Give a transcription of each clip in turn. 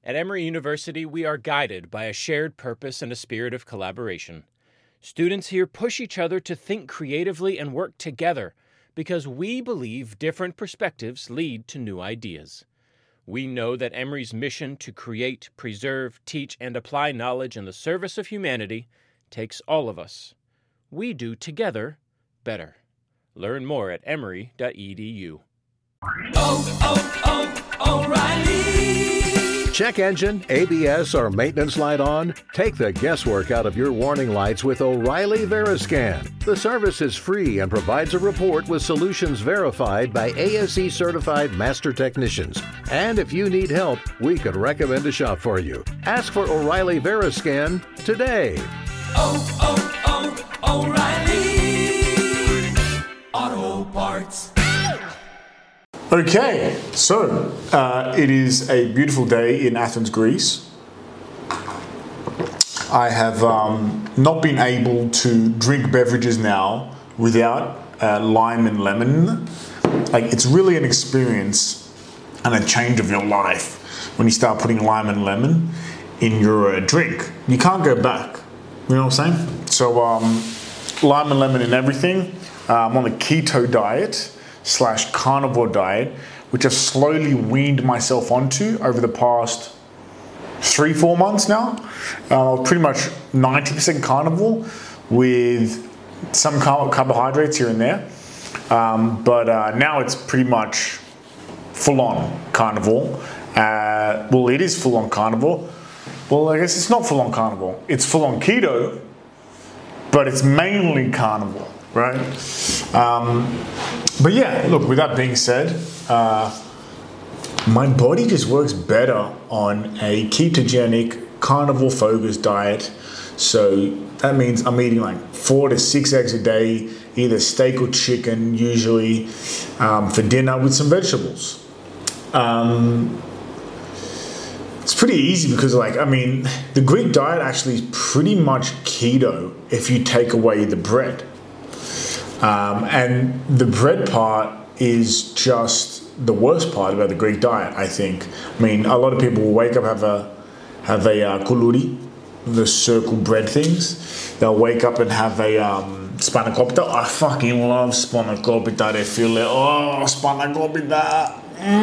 At Emory University, we are guided by a shared purpose and a spirit of collaboration. Students here push each other to think creatively and work together because we believe different perspectives lead to new ideas. We know that Emory's mission to create, preserve, teach, and apply knowledge in the service of humanity takes all of us. We do together better. Learn more at emory.edu. O'Reilly! Check engine, ABS, or maintenance light on? Take the guesswork out of your warning lights with O'Reilly Veriscan. The service is free and provides a report with solutions verified by ASE certified master technicians. And if you need help, we could recommend a shop for you. Ask for O'Reilly Veriscan today. O'Reilly Auto Parts. Okay, so it is a beautiful day in Athens, Greece. I have not been able to drink beverages now without lime and lemon in them. Like, it's really an experience and a change of your life when you start putting lime and lemon in your drink. You can't go back. You know what I'm saying? So lime and lemon in everything. I'm on the keto diet / carnivore diet, which I've slowly weaned myself onto over the past 3-4 months now. Pretty much 90% carnivore with some carbohydrates here and there. But now it's pretty much full-on carnivore. Well, it is full-on carnivore. Well, I guess it's not full-on carnivore. It's full-on keto, but it's mainly carnivore, right? But yeah, look, with that being said, my body just works better on a ketogenic, carnivore-focused diet. So that means I'm eating like 4 to 6 eggs a day, either steak or chicken, usually, for dinner with some vegetables. It's pretty easy because, the Greek diet actually is pretty much keto if you take away the bread. And the bread part is just the worst part about the Greek diet, I think. I mean, a lot of people will wake up, have a koulouri, the circle bread things. They'll wake up and have a spanakopita. I fucking love spanakopita. They feel it. Oh, spanakopita.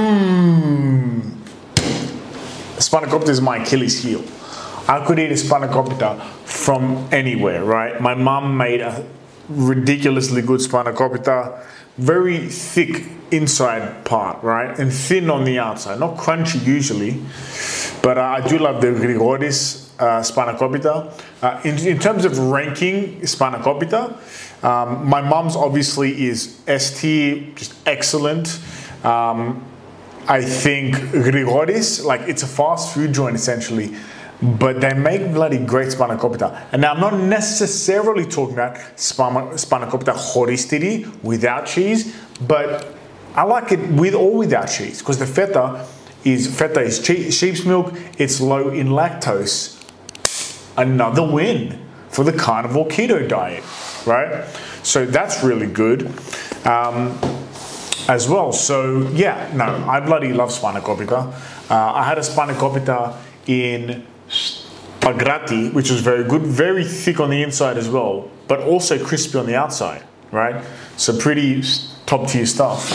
Spanakopita is my Achilles heel. I could eat a spanakopita from anywhere, right? My mum made a ridiculously good spanakopita, very thick inside part, right, and thin on the outside, not crunchy usually, but I do love the Grigoris spanakopita. In terms of ranking spanakopita, my mum's obviously is S tier, just excellent. I think Grigoris, it's a fast food joint essentially, but they make bloody great spanakopita. And now I'm not necessarily talking about spanakopita horistiri without cheese, but I like it with or without cheese because the feta is sheep's milk. It's low in lactose. Another win for the carnivore keto diet, right? So that's really good as well. So yeah, no, I bloody love spanakopita. I had a spanakopita in Pagrati, which was very good, very thick on the inside as well, but also crispy on the outside, right? So pretty top tier stuff.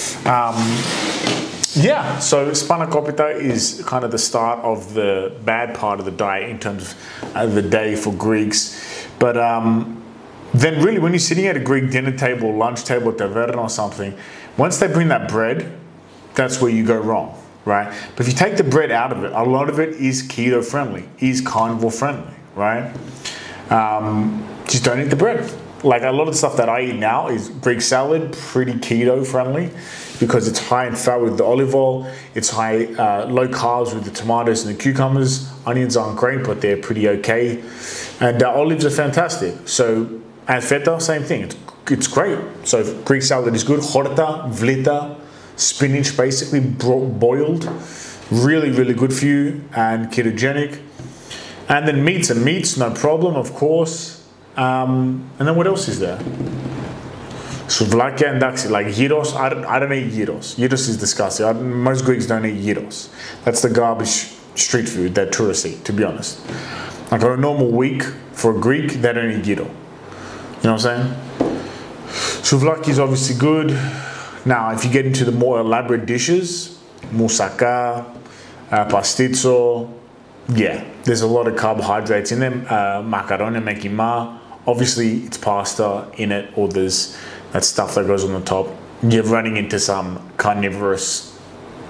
Yeah, so spanakopita is kind of the start of the bad part of the diet in terms of the day for Greeks. But then really when you're sitting at a Greek dinner table, lunch table, taverna or something, once they bring that bread, that's where you go wrong. Right? But if you take the bread out of it, a lot of it is keto friendly, is carnivore friendly, right? Just don't eat the bread. Like a lot of the stuff that I eat now is Greek salad, pretty keto friendly because it's high in fat with the olive oil. It's high, low carbs with the tomatoes and the cucumbers. Onions aren't great, but they're pretty okay. And olives are fantastic. So, and feta, same thing. It's great. So Greek salad is good. Horta, vlita, spinach basically boiled, really, really good for you and ketogenic. And then meats, no problem, of course. And then what else is there? Souvlaki and daxi, like gyros. I don't eat gyros. Gyros is disgusting. Most Greeks don't eat gyros. That's the garbage street food that tourists eat, to be honest. Like on a normal week for a Greek, they don't eat gyro. You know what I'm saying? Souvlaki is obviously good. Now, if you get into the more elaborate dishes, moussaka, pastizo, yeah, there's a lot of carbohydrates in them. Macaroni mekima, obviously it's pasta in it, or there's that stuff that goes on the top. You're running into some carnivorous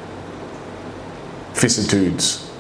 vicissitudes.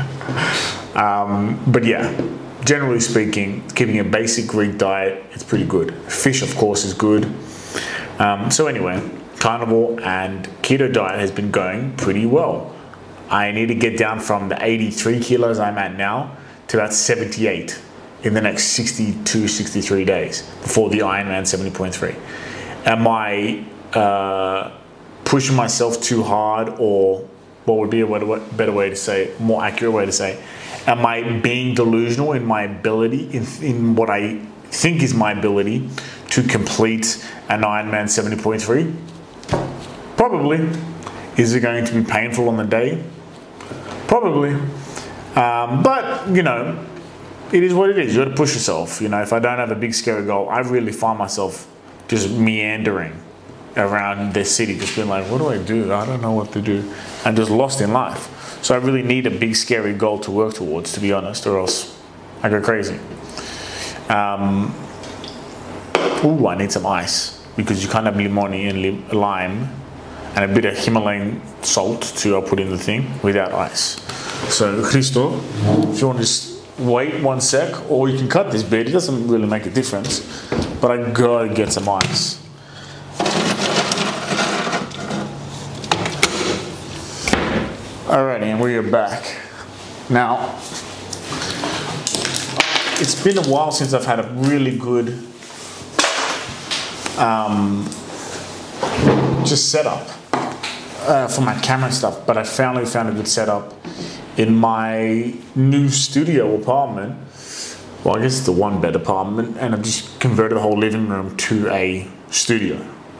But yeah, generally speaking, keeping a basic Greek diet, it's pretty good. Fish, of course, is good. So anyway, carnivore and keto diet has been going pretty well. I need to get down from the 83 kilos I'm at now to about 78 in the next 62, 63 days before the Ironman 70.3. Am I pushing myself too hard, or what would be a better way to say, more accurate way to say, am I being delusional in my ability, in what I think is my ability to complete an Ironman 70.3? Probably. Is it going to be painful on the day? Probably. But, you know, it is what it is. You got to push yourself. You know, if I don't have a big scary goal, I really find myself just meandering around the city, just being like, what do I do? I don't know what to do. I'm just lost in life. So I really need a big scary goal to work towards, to be honest, or else I go crazy. I need some ice, because you can't have limoni and lime and a bit of Himalayan salt to put in the thing without ice. So Christo, if you want to just wait 1 sec, or you can cut this bit, it doesn't really make a difference, but I gotta get some ice. Alrighty, and we are back. Now, it's been a while since I've had a really good just setup for my camera and stuff, but I finally found a good setup in my new studio apartment. Well, I guess it's a 1-bed apartment, and I've just converted the whole living room to a studio.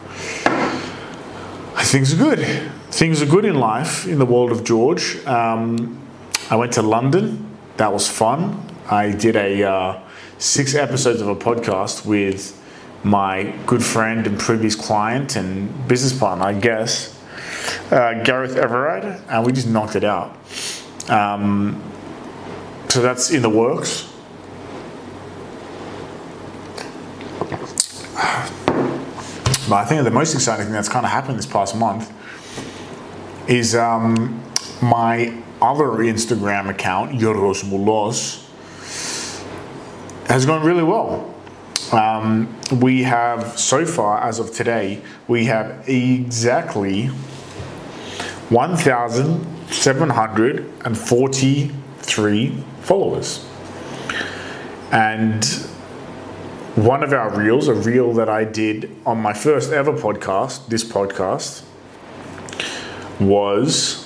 Things are good. Things are good in life, in the world of George. I went to London. That was fun. I did 6 episodes of a podcast with my good friend and previous client and business partner, I guess, Gareth Everard, and we just knocked it out. So that's in the works. But I think the most exciting thing that's kind of happened this past month is my other Instagram account, Yorgos Moulos, has gone really well. We have, so far, as of today, we have exactly 1,743 followers. And one of our reels, a reel that I did on my first ever podcast, this podcast, was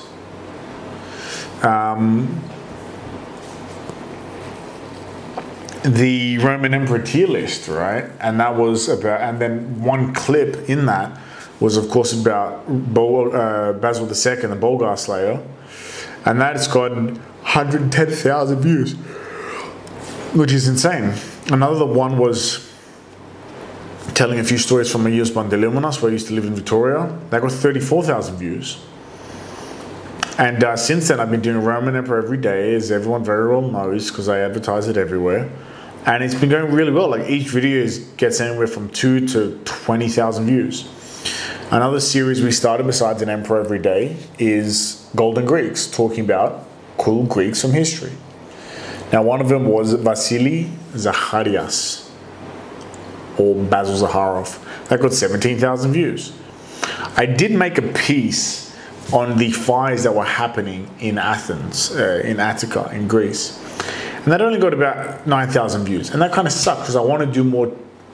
the Roman Emperor tier list, right? And that was about, and then one clip in that was, of course, about Basil II, the Bulgar Slayer, and that has gotten 110,000 views, which is insane. Another one was telling a few stories from Agios Panteleimonas, where I used to live in Victoria. That got 34,000 views. And since then, I've been doing Roman Emperor every day, as everyone very well knows, because I advertise it everywhere. And it's been going really well. Like, each video gets anywhere from 2 to 20,000 views. Another series we started besides an Emperor every day is Golden Greeks, talking about cool Greeks from history. Now, one of them was Vasily Zacharias, or Basil Zaharov. That got 17,000 views. I did make a piece on the fires that were happening in Athens, in Attica, in Greece. And that only got about 9,000 views. And that kind of sucked, because I want to do more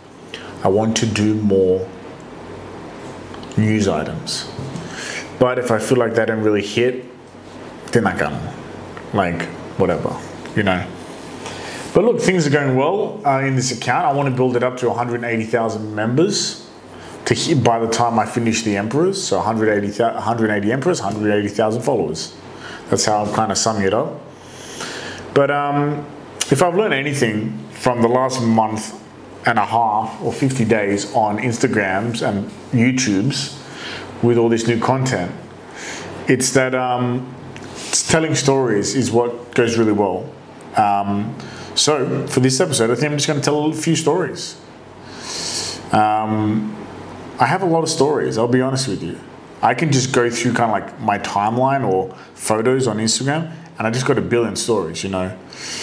news items. But if I feel like that didn't really hit, then I can, like, whatever, you know. But look, things are going well in this account. I want to build it up to 180,000 members to hit by the time I finish the Emperors. So 180 Emperors, 180,000 followers. That's how I'm kind of summing it up. But if I've learned anything from the last month and a half or 50 days on Instagrams and YouTubes with all this new content, it's that telling stories is what goes really well. So for this episode, I think I'm just going to tell a few stories. I have a lot of stories, I'll be honest with you. I can just go through kind of like my timeline or photos on Instagram, and I just got a billion stories, you know.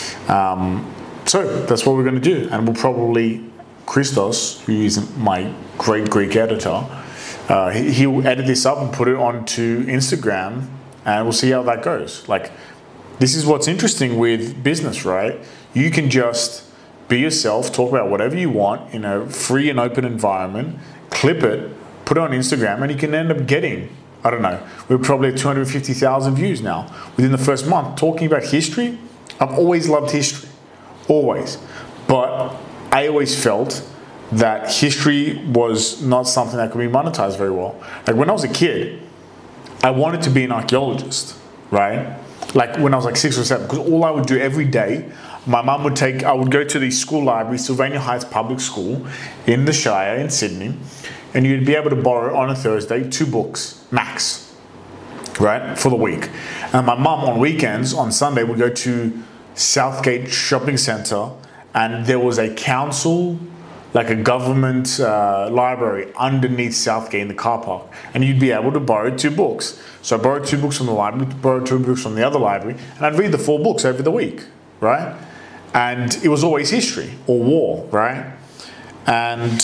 So that's what we're going to do. And we'll probably, Christos, who is my great Greek editor, he'll edit this up and put it onto Instagram, and we'll see how that goes. Like, this is what's interesting with business, right? You can just be yourself, talk about whatever you want in a free and open environment, clip it, put it on Instagram, and you can end up getting, I don't know, we're probably at 250,000 views now within the first month. Talking about history, I've always loved history, always. But I always felt that history was not something that could be monetized very well. Like when I was a kid, I wanted to be an archaeologist, right? Like when I was like 6 or 7, because all I would do every day, my mum would I would go to the school library, Sylvania Heights Public School in the Shire in Sydney, and you'd be able to borrow on a Thursday 2 books, max, right, for the week. And my mum on weekends, on Sunday, would go to Southgate Shopping Centre, and there was a council, like a government library underneath Southgate in the car park, and you'd be able to borrow 2 books. So I borrowed 2 books from the library, borrowed 2 books from the other library, and I'd read the 4 books over the week, right? And it was always history or war, right? And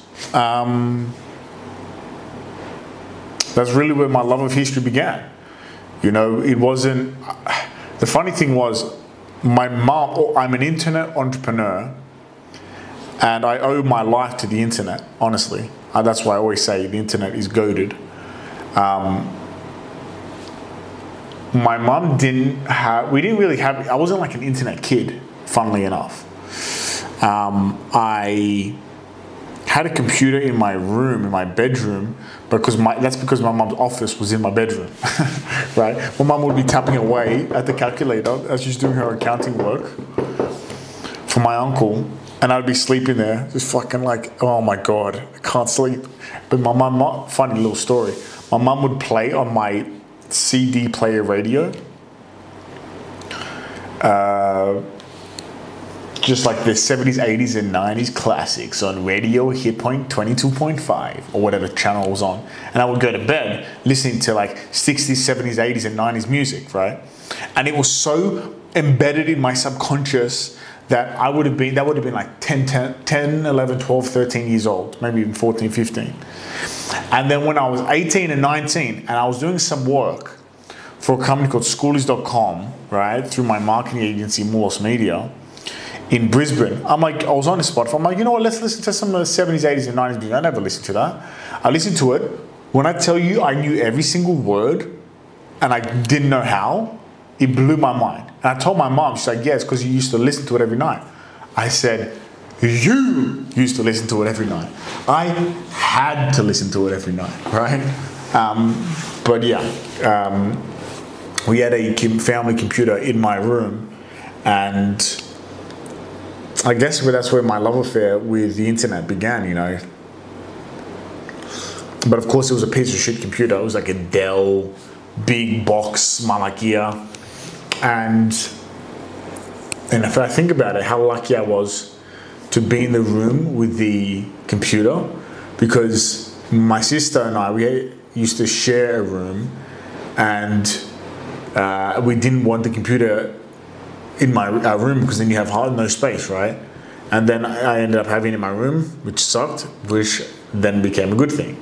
that's really where my love of history began. You know, it wasn't, the funny thing was, my mom, I'm an internet entrepreneur, and I owe my life to the internet, honestly. That's why I always say the internet is goated. My mom we didn't really have, I wasn't like an internet kid, funnily enough. I had a computer in my room, in my bedroom, that's because my mom's office was in my bedroom, right? My mom would be tapping away at the calculator as she's doing her accounting work for my uncle, and I'd be sleeping there, just fucking like, oh my God, I can't sleep. But my mom, funny little story, my mom would play on my CD player radio, just like the 70s, 80s, and 90s classics on Radio Hit Point 22.5 or whatever channel was on. And I would go to bed listening to like 60s, 70s, 80s, and 90s music, right? And it was so embedded in my subconscious that that would have been like 10, 11, 12, 13 years old, maybe even 14, 15. And then when I was 18 and 19, and I was doing some work for a company called Schoolies.com, right, through my marketing agency, Mulos Media, in Brisbane, I was on the Spotify. I'm like, you know what, let's listen to some of the 70s, 80s, and 90s music. I never listened to that. I listened to it. When I tell you I knew every single word, and I didn't know how, it blew my mind. And I told my mom, she's like, yes, because you used to listen to it every night. I said, you used to listen to it every night. I had to listen to it every night, right? But yeah, we had a family computer in my room, and I guess that's where my love affair with the internet began, you know. But of course, it was a piece of shit computer. It was like a Dell big box Malakia. And if I think about it, how lucky I was to be in the room with the computer, because my sister and I, we used to share a room, and we didn't want the computer in my room because then you have no space, right? And then I ended up having it in my room, which sucked, which then became a good thing.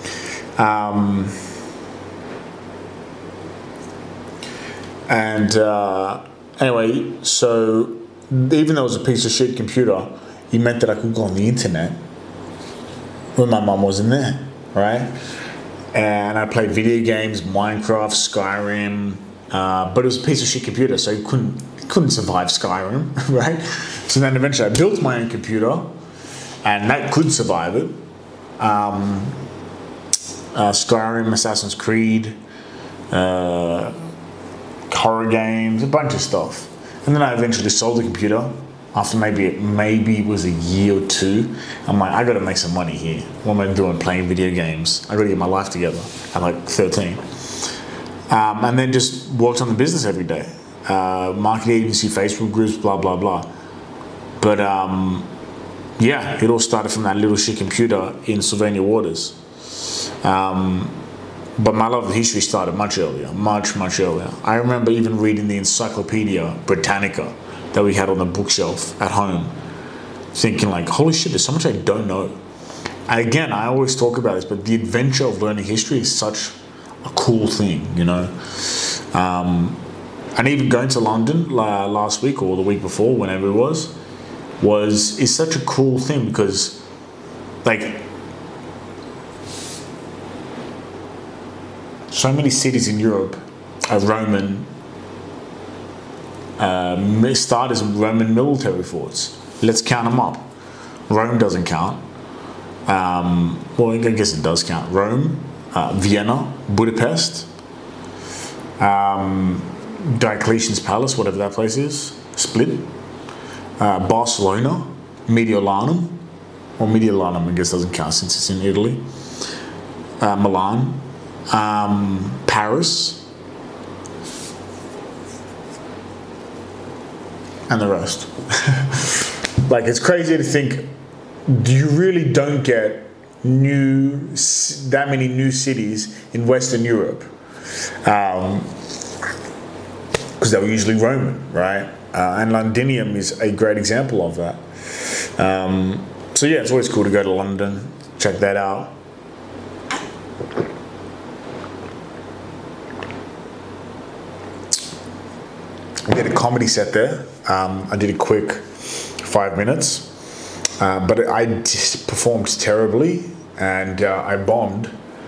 Anyway, so even though it was a piece of shit computer, it meant that I could go on the internet when my mum wasn't there, right? And I played video games, Minecraft, Skyrim, but it was a piece of shit computer, so you couldn't survive Skyrim, right? So then eventually I built my own computer, and that could survive it. Skyrim, Assassin's Creed, horror games, a bunch of stuff. And then I eventually sold the computer after maybe it was a year or two. I'm like, I got to make some money here. What am I doing playing video games? I got to get my life together at like 13. And then just worked on the business every day. Marketing agency, Facebook groups, blah, blah, blah. But yeah, it all started from that little shit computer in Sylvania Waters. But my love of history started much earlier, much earlier. I remember even reading the Encyclopedia Britannica that we had on the bookshelf at home, thinking like, holy shit, there's so much I don't know. And again, I always talk about this, but the adventure of learning history is such a cool thing, you know. And even going to London last week or the week before, whenever it is such a cool thing because, like, so many cities in Europe are Roman, start as Roman military forts. Let's count them up. Rome doesn't count. Well, I guess it does count. Rome, Vienna, Budapest, Diocletian's Palace, whatever that place is, Split, Barcelona, Mediolanum, or Mediolanum, I guess doesn't count since it's in Italy, Milan, Paris, and the rest. Like, it's crazy to think, you really don't get that many new cities in Western Europe, because they were usually Roman, right? And Londinium is a great example of that. So yeah, it's always cool to go to London, check that out. I did a comedy set there. I did a quick 5 minutes, but I just performed terribly, and I bombed,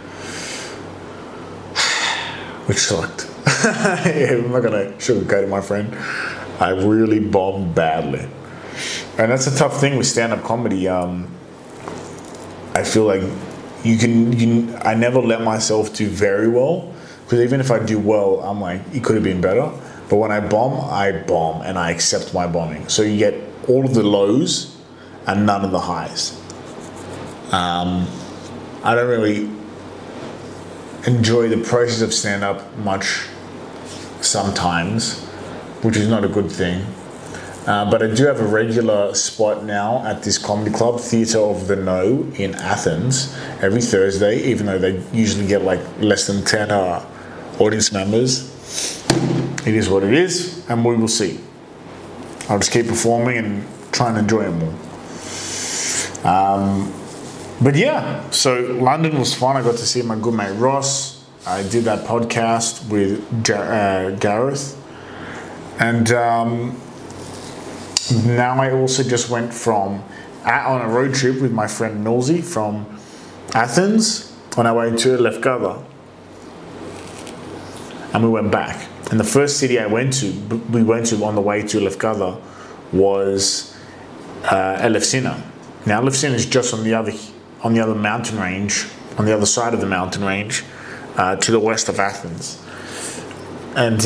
which sucked. I'm not gonna sugarcoat it, my friend. I really bombed badly, and that's a tough thing with stand-up comedy. I feel like I never let myself do very well, because even if I do well, I'm like, it could have been better. But when I bomb, and I accept my bombing. So you get all of the lows and none of the highs. I don't really enjoy the process of stand-up much sometimes, which is not a good thing. But I do have a regular spot now at this comedy club, Theatre of the No in Athens, every Thursday, even though they usually get like less than 10 audience members. It is what it is, and we will see. I'll just keep performing and try and enjoy it more. But yeah, so London was fun. I got to see my good mate Ross. I did that podcast with Gareth. And now I also just went on a road trip with my friend Nolzi from Athens on our way to Lefkada. And we went back. And the first city we went to on the way to Lefkada was Elefsina. Now Elefsina is just on the other mountain range, on the other side of the mountain range, to the west of Athens. And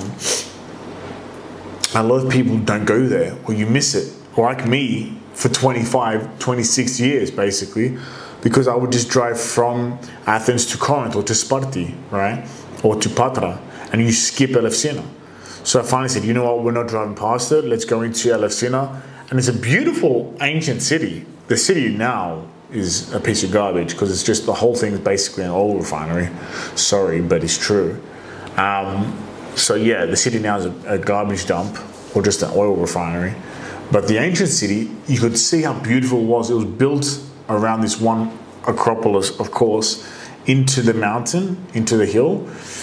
a lot of people don't go there, or you miss it. Like me, for 26 years basically, because I would just drive from Athens to Corinth or to Sparti, right? Or to Patra, and you skip Elefsina. So I finally said, you know what, we're not driving past it, let's go into Elefsina. And it's a beautiful ancient city. The city now is a piece of garbage, because it's just, the whole thing is basically an oil refinery. Sorry, but it's true. So yeah, the city now is a garbage dump, or just an oil refinery. But the ancient city, you could see how beautiful it was. It was built around this one acropolis, of course, into the mountain, into the hill.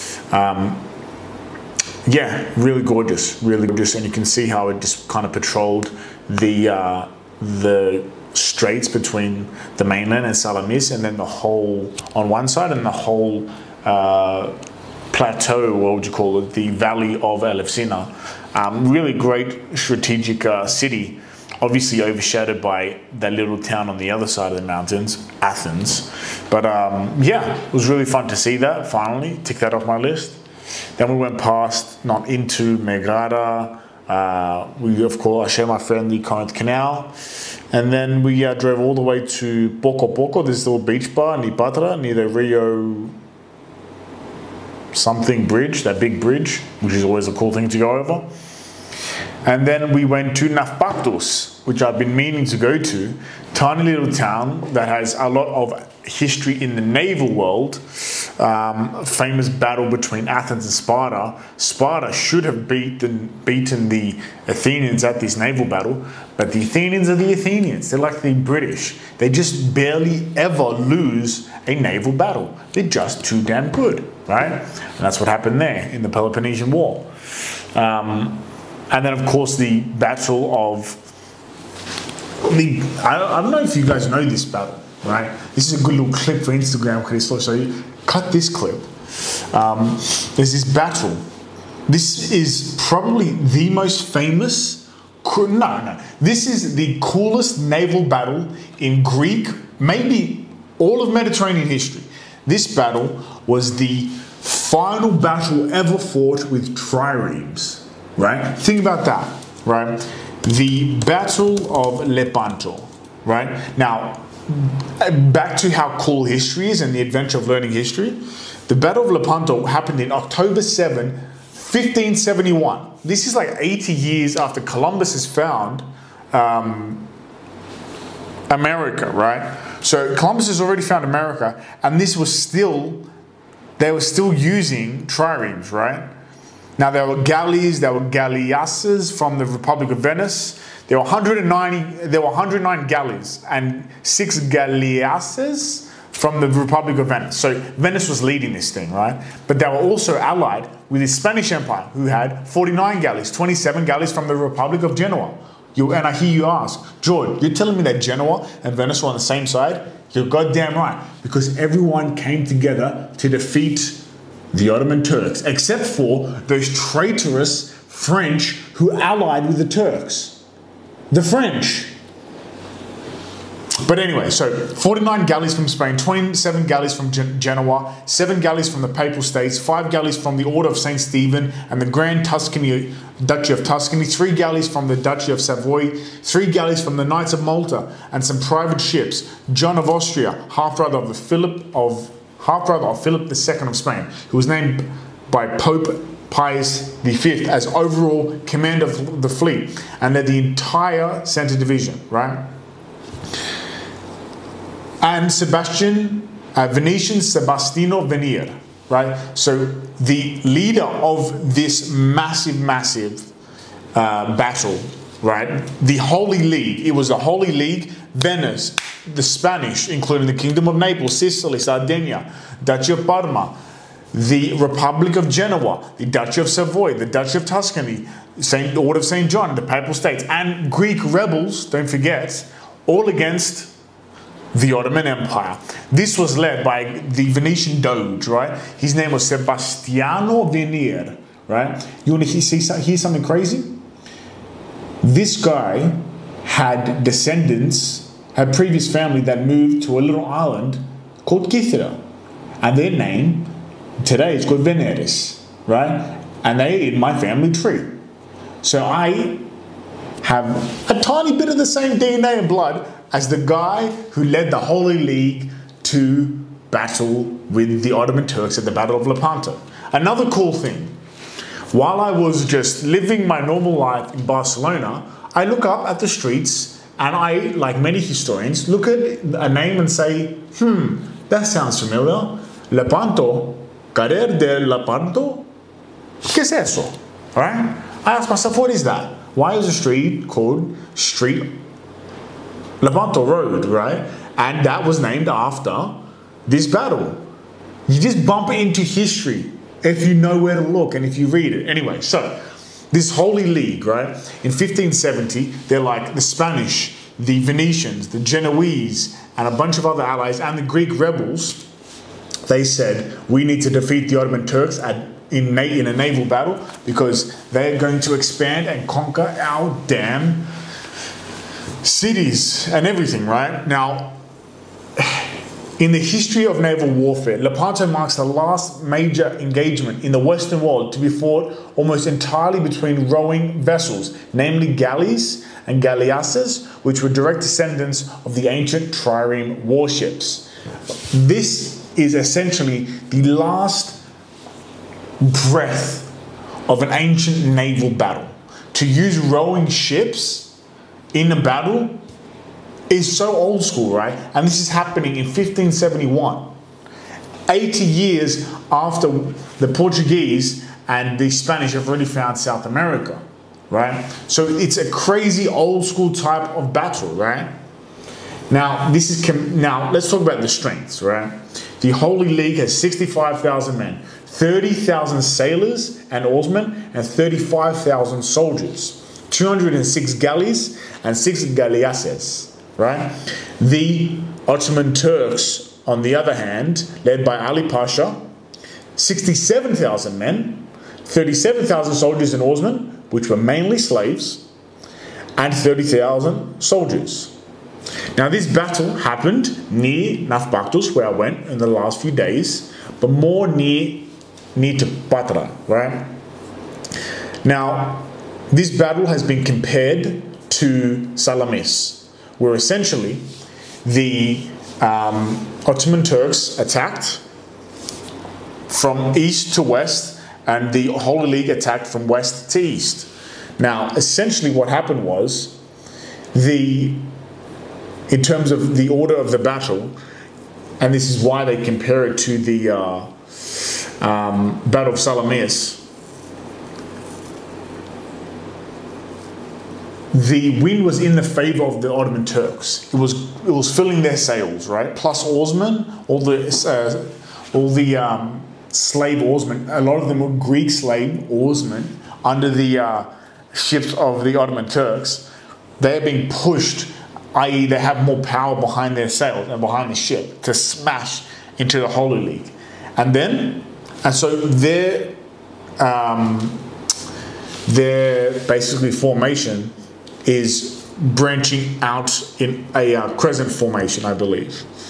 Yeah, really gorgeous, and you can see how it just kind of patrolled the straits between the mainland and Salamis, and then the whole on one side, and the whole plateau, what would you call it, the valley of Elefsina. Really great strategic city, obviously overshadowed by that little town on the other side of the mountains, Athens. But yeah, it was really fun to see that, finally, tick that off my list. Then we went past, not into Megara, I share my friendly Corinth Canal. And then we drove all the way to Poco Poco, this little beach bar in Ipatra, near the Rio something bridge, that big bridge, which is always a cool thing to go over. And then we went to Nafpatos, which I've been meaning to go to. Tiny little town that has a lot of history in the naval world. Famous battle between Athens and Sparta. Sparta should have beaten the Athenians at this naval battle, but the Athenians are the Athenians. They're like the British. They just barely ever lose a naval battle. They're just too damn good, right? And that's what happened there in the Peloponnesian War. And then, of course, the battle of I don't know if you guys know this battle, right? This is a good little clip for Instagram, Christo. So cut this clip. There's this battle. This is probably the most famous. This is the coolest naval battle in Greek, maybe all of Mediterranean history. This battle was the final battle ever fought with triremes, right? Think about that, right? The Battle of Lepanto, right? Now, back to how cool history is and the adventure of learning history. The Battle of Lepanto happened in October 7, 1571. This is like 80 years after Columbus has found America, right? So Columbus has already found America, and they were still using triremes, right? Now, there were galleys, there were galleasses from the Republic of Venice. There were 109 galleys and 6 galleasses from the Republic of Venice. So Venice was leading this thing, right? But they were also allied with the Spanish Empire, who had 49 galleys, 27 galleys from the Republic of Genoa. And I hear you ask, George, you're telling me that Genoa and Venice were on the same side? You're goddamn right, because everyone came together to defeat the Ottoman Turks, except for those traitorous French who allied with the Turks. The French. But anyway, so 49 galleys from Spain, 27 galleys from Genoa, 7 galleys from the Papal States, 5 galleys from the Order of St. Stephen and the Grand Duchy of Tuscany, 3 galleys from the Duchy of Savoy, 3 galleys from the Knights of Malta, and some private ships. John of Austria, half-brother of Philip II of Spain, who was named by Pope Pius V as overall commander of the fleet and led the entire Centre Division, right? And Venetian Sebastiano Venier, right? So the leader of this massive battle, right? The Holy League. It was the Holy League, Venice, the Spanish, including the Kingdom of Naples, Sicily, Sardinia, Duchy of Parma, the Republic of Genoa, the Duchy of Savoy, the Duchy of Tuscany, the Order of St. John, the Papal States, and Greek rebels, don't forget, all against the Ottoman Empire. This was led by the Venetian Doge, right? His name was Sebastiano Venier, right? You want to hear something crazy? This guy had previous family that moved to a little island called Kythera. And their name today is called Veneris, right? And they in my family tree. So I have a tiny bit of the same DNA and blood as the guy who led the Holy League to battle with the Ottoman Turks at the Battle of Lepanto. Another cool thing, while I was just living my normal life in Barcelona, I look up at the streets and I, like many historians, look at a name and say, that sounds familiar. Lepanto, Carrer de Lepanto? ¿Qué es eso? Right? I asked myself, what is that? Why is a street called Street Lepanto Road, right? And that was named after this battle. You just bump into history if you know where to look and if you read it. Anyway, so this Holy League, right? In 1570, they're like the Spanish, the Venetians, the Genoese, and a bunch of other allies, and the Greek rebels. They said, we need to defeat the Ottoman Turks in a naval battle because they're going to expand and conquer our damn cities and everything, right? Now, In the history of naval warfare, Lepanto marks the last major engagement in the Western world to be fought almost entirely between rowing vessels, namely galleys and galleasses, which were direct descendants of the ancient trireme warships. This is essentially the last breath of an ancient naval battle. To use rowing ships in a battle is so old school, right? And this is happening in 1571, 80 years after the Portuguese and the Spanish have already found South America, right? So it's a crazy old school type of battle, right? Now, now let's talk about the strengths, right? The Holy League has 65,000 men, 30,000 sailors and oarsmen, and 35,000 soldiers, 206 galleys and 6 galleasses. Right? The Ottoman Turks, on the other hand, led by Ali Pasha, 67,000 men, 37,000 soldiers and oarsmen, which were mainly slaves, and 30,000 soldiers. Now, this battle happened near Nafbaktus, where I went in the last few days, but more near to Patra, right? Now, this battle has been compared to Salamis, where essentially the Ottoman Turks attacked from east to west and the Holy League attacked from west to east. Now, essentially what happened was, in terms of the order of the battle, and this is why they compare it to the Battle of Salamis, the wind was in the favor of the Ottoman Turks. It was filling their sails, right? Plus oarsmen, all the slave oarsmen. A lot of them were Greek slave oarsmen under the ships of the Ottoman Turks. They are being pushed, i.e., they have more power behind their sails and behind the ship to smash into the Holy League, and so their basically formation is branching out in a crescent formation, I believe.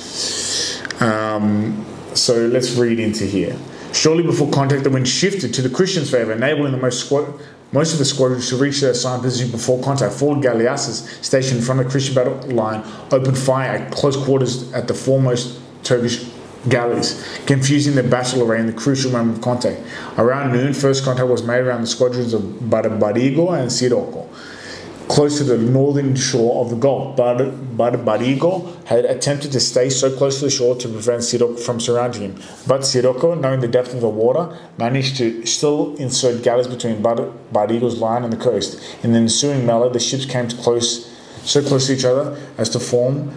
So let's read into here. Shortly before contact, the wind shifted to the Christians' favour, enabling the most of the squadrons to reach their assigned position before contact. 4 galleasses stationed in front of the Christian battle line opened fire at close quarters at the foremost Turkish galleys, confusing the battle array in the crucial moment of contact. Around noon, first contact was made around the squadrons of Barbarigo and Sirocco, close to the northern shore of the Gulf. Barbarigo had attempted to stay so close to the shore to prevent Sirocco from surrounding him. But Sirocco, knowing the depth of the water, managed to still insert galleys between Barbarigo's line and the coast. In the ensuing melee, the ships came so close to each other as to form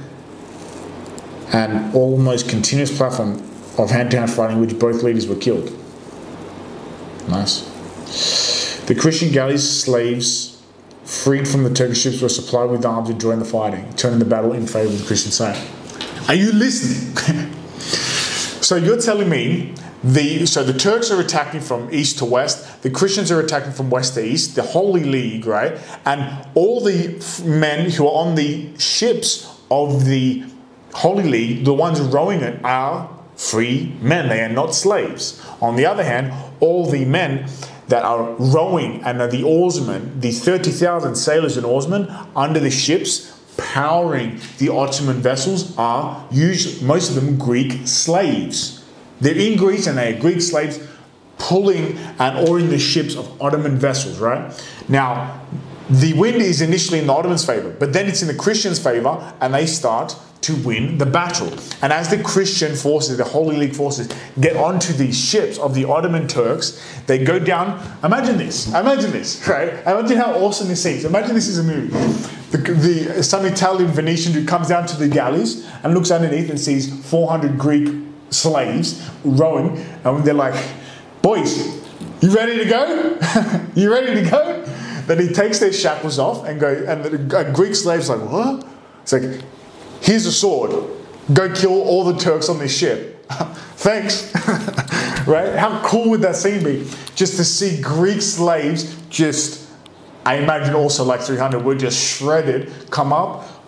an almost continuous platform of hand-to-hand fighting in which both leaders were killed. Nice. The Christian galleys, slaves freed from the Turkish ships, were supplied with arms to join the fighting, turning the battle in favour of the Christian side. Are you listening? So you're telling me the Turks are attacking from east to west, the Christians are attacking from west to east, the Holy League, right? And all the men who are on the ships of the Holy League, the ones rowing it, are free men. They are not slaves. On the other hand, all the men that are rowing and are the oarsmen, the 30,000 sailors and oarsmen under the ships powering the Ottoman vessels, are usually, most of them, Greek slaves. They're in Greece and they are Greek slaves pulling and oaring the ships of Ottoman vessels, right? Now, the wind is initially in the Ottomans' favour, but then it's in the Christians' favour and they start to win the battle. And as the Christian forces, the Holy League forces, get onto these ships of the Ottoman Turks, they go down. Imagine this, right? Imagine how awesome this seems. Imagine this is a movie. Some Italian Venetian dude comes down to the galleys and looks underneath and sees 400 Greek slaves rowing, and they're like, boys, you ready to go? You ready to go? Then he takes their shackles off and the Greek slave's like, what? It's like, here's a sword. Go kill all the Turks on this ship. Thanks. Right? How cool would that scene be? Just to see Greek slaves just, I imagine also like 300 were just shredded, come up,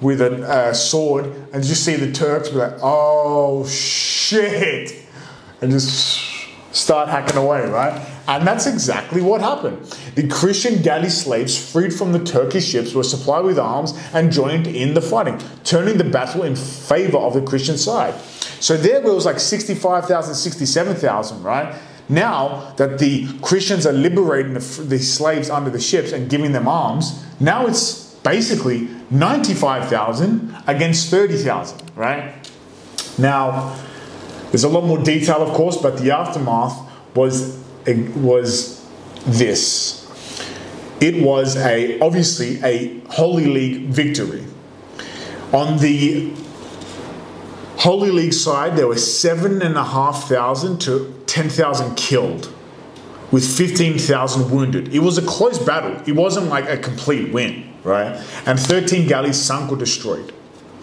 with a sword, and just see the Turks be like, oh shit, and just start hacking away, right? And that's exactly what happened. The Christian galley slaves freed from the Turkish ships were supplied with arms and joined in the fighting, turning the battle in favor of the Christian side. So there it was like 65,000, 67,000, right? Now that the Christians are liberating the slaves under the ships and giving them arms, now it's basically 95,000 against 30,000, right? Now, there's a lot more detail, of course, but the aftermath was this. It was obviously a Holy League victory. On the Holy League side, there were 7,500 to 10,000 killed, with 15,000 wounded. It was a close battle. It wasn't like a complete win, right? And 13 galleys sunk or destroyed.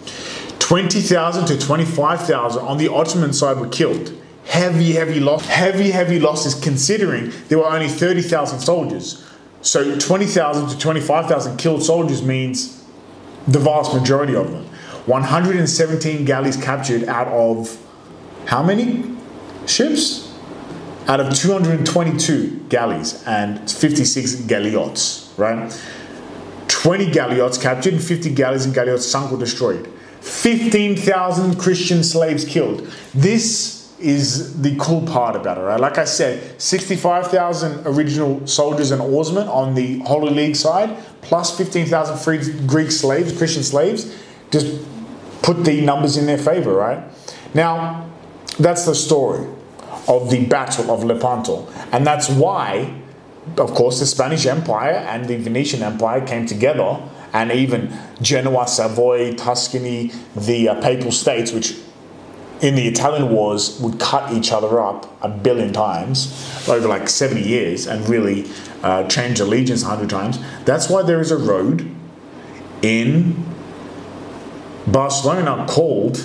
20,000 to 25,000 on the Ottoman side were killed. Heavy losses considering there were only 30,000 soldiers. So 20,000 to 25,000 killed soldiers means the vast majority of them. 117 galleys captured out of how many ships? Out of 222 galleys and 56 galiots, right? 20 galiots captured and 50 galleys and galiots sunk or destroyed. 15,000 Christian slaves killed. This is the cool part about it, right? Like I said, 65,000 original soldiers and oarsmen on the Holy League side, plus 15,000 freed Greek slaves, Christian slaves, just put the numbers in their favor, right? Now, that's the story of the Battle of Lepanto. And that's why, of course, the Spanish Empire and the Venetian Empire came together, and even Genoa, Savoy, Tuscany, the Papal States, which in the Italian wars would cut each other up 1 billion times over like 70 years and really change allegiance 100 times. That's why there is a road in Barcelona called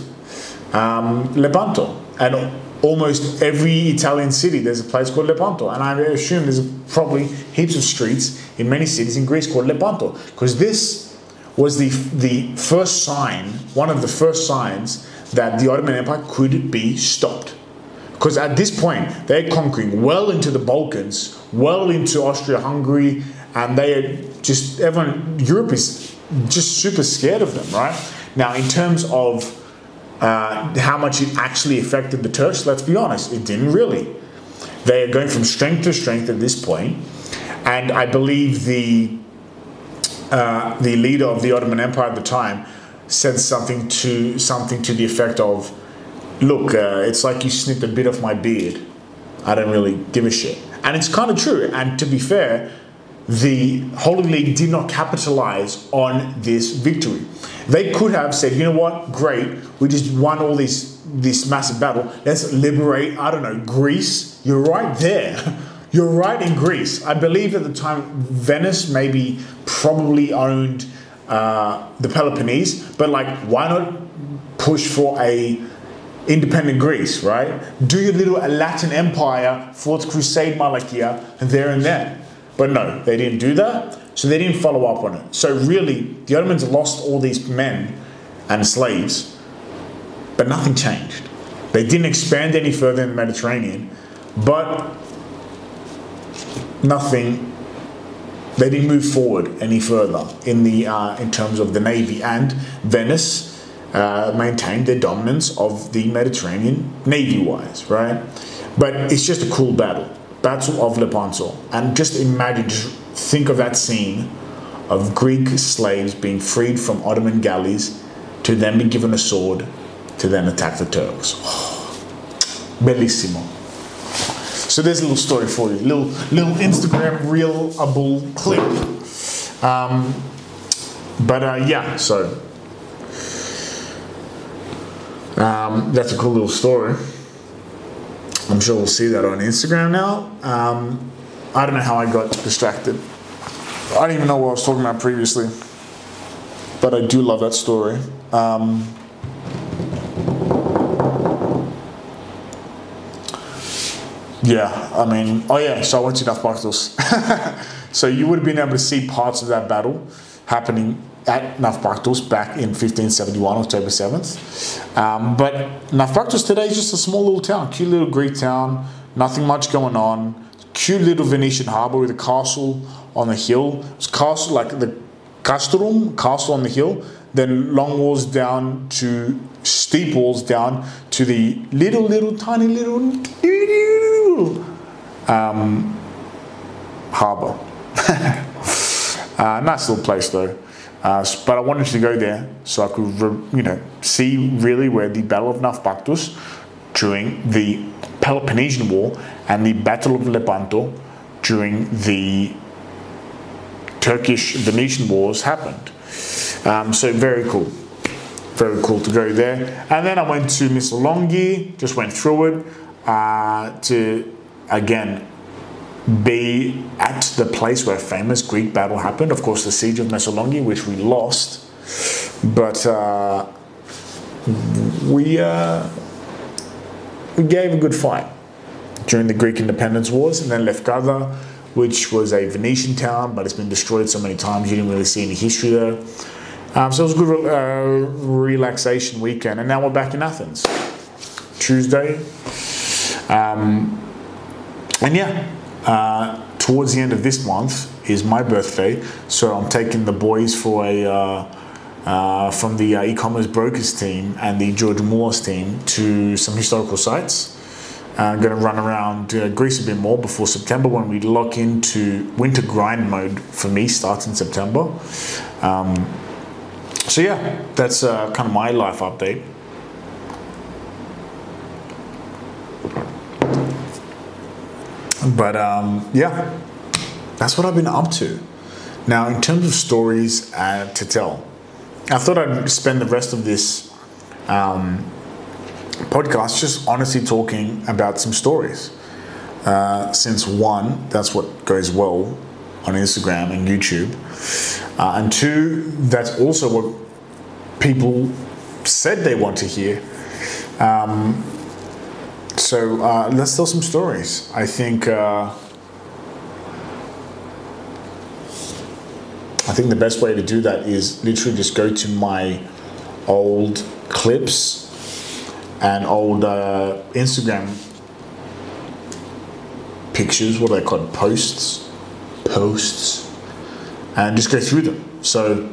Lepanto. And almost every Italian city, there's a place called Lepanto. And I assume there's probably heaps of streets in many cities in Greece called Lepanto. Because this was the first sign, one of the first signs that the Ottoman Empire could be stopped. Because at this point, they're conquering well into the Balkans, well into Austria-Hungary, and Europe is just super scared of them, right? Now, in terms of how much it actually affected the Turks, let's be honest, it didn't really. They are going from strength to strength at this point, and I believe the leader of the Ottoman Empire at the time said something to the effect of, look, it's like you snipped a bit off my beard. I don't really give a shit. And it's kind of true. And to be fair, the Holy League did not capitalize on this victory. They could have said, you know what, great, we just won all this massive battle. Let's liberate, I don't know, Greece. You're right there. You're right in Greece. I believe at the time Venice probably owned the Peloponnese, but like, why not push for a independent Greece, right? Do your little Latin Empire, Fourth Crusade Malakia, there and then. But no, they didn't do that, so they didn't follow up on it. So really, the Ottomans lost all these men and slaves, but nothing changed. They didn't expand any further in the Mediterranean, but they didn't move forward any further in terms of the navy, and Venice maintained their dominance of the Mediterranean navy-wise, right? But it's just a cool Battle of Lepanto, and just think of that scene of Greek slaves being freed from Ottoman galleys to then be given a sword to then attack the Turks. Oh, bellissimo. So there's a little story for you, little Instagram reelable clip. So that's a cool little story. I'm sure we'll see that on Instagram now. I don't know how I got distracted. I don't even know what I was talking about previously, but I do love that story. So I went to Naupactus. So you would have been able to see parts of that battle happening at Naftbaktos back in 1571, October 7th. But Naftbaktos today is just a small little town, cute little Greek town, nothing much going on. Cute little Venetian harbour with a castle on the hill. It's castle like the Castrum, castle on the hill. Then long walls down to steep walls down to the tiny harbour. Nice little place though. But I wanted to go there so I could, see really where the Battle of Naftbaktos during the Peloponnesian War and the Battle of Lepanto during the Turkish-Venetian Wars happened. So very cool to go there. And then I went to Missolonghi, just went through it to again be at the place where a famous Greek battle happened. Of course, the Siege of Missolonghi, which we lost, but we gave a good fight during the Greek independence wars. And then Lefkada, which was a Venetian town, but it's been destroyed so many times you didn't really see any history there. So it was a good relaxation weekend. And now we're back in Athens, Tuesday. Towards the end of this month is my birthday, so I'm taking the boys for from the e-commerce brokers team and the George Moore's team to some historical sites. I'm going to run around Greece a bit more before September, when we lock into winter grind mode. For me, starts in September. So yeah, that's kind of my life update. But yeah, that's what I've been up to. Now, in terms of stories to tell, I thought I'd spend the rest of this podcast just honestly talking about some stories. Since one, that's what goes well on Instagram and YouTube. And two, that's also what people said they want to hear. So let's tell some stories. I think the best way to do that is literally just go to my old clips and old Instagram pictures, what are they called? Posts, and just go through them. So,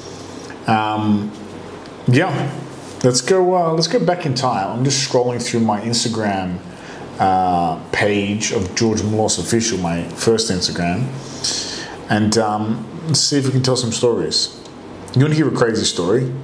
yeah. Let's go back in time. I'm just scrolling through my Instagram page of George Moulos Official, my first Instagram, and let's see if we can tell some stories. You want to hear a crazy story?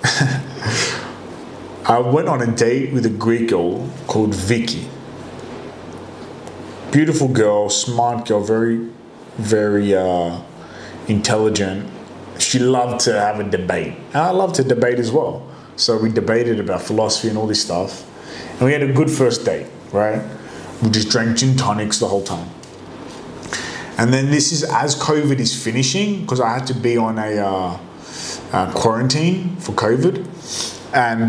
I went on a date with a Greek girl called Vicky. Beautiful girl, smart girl, very, very intelligent. She loved to have a debate. And I love to debate as well. So we debated about philosophy and all this stuff. And we had a good first date, right? We just drank gin tonics the whole time. And then this is as COVID is finishing, because I had to be on a quarantine for COVID. And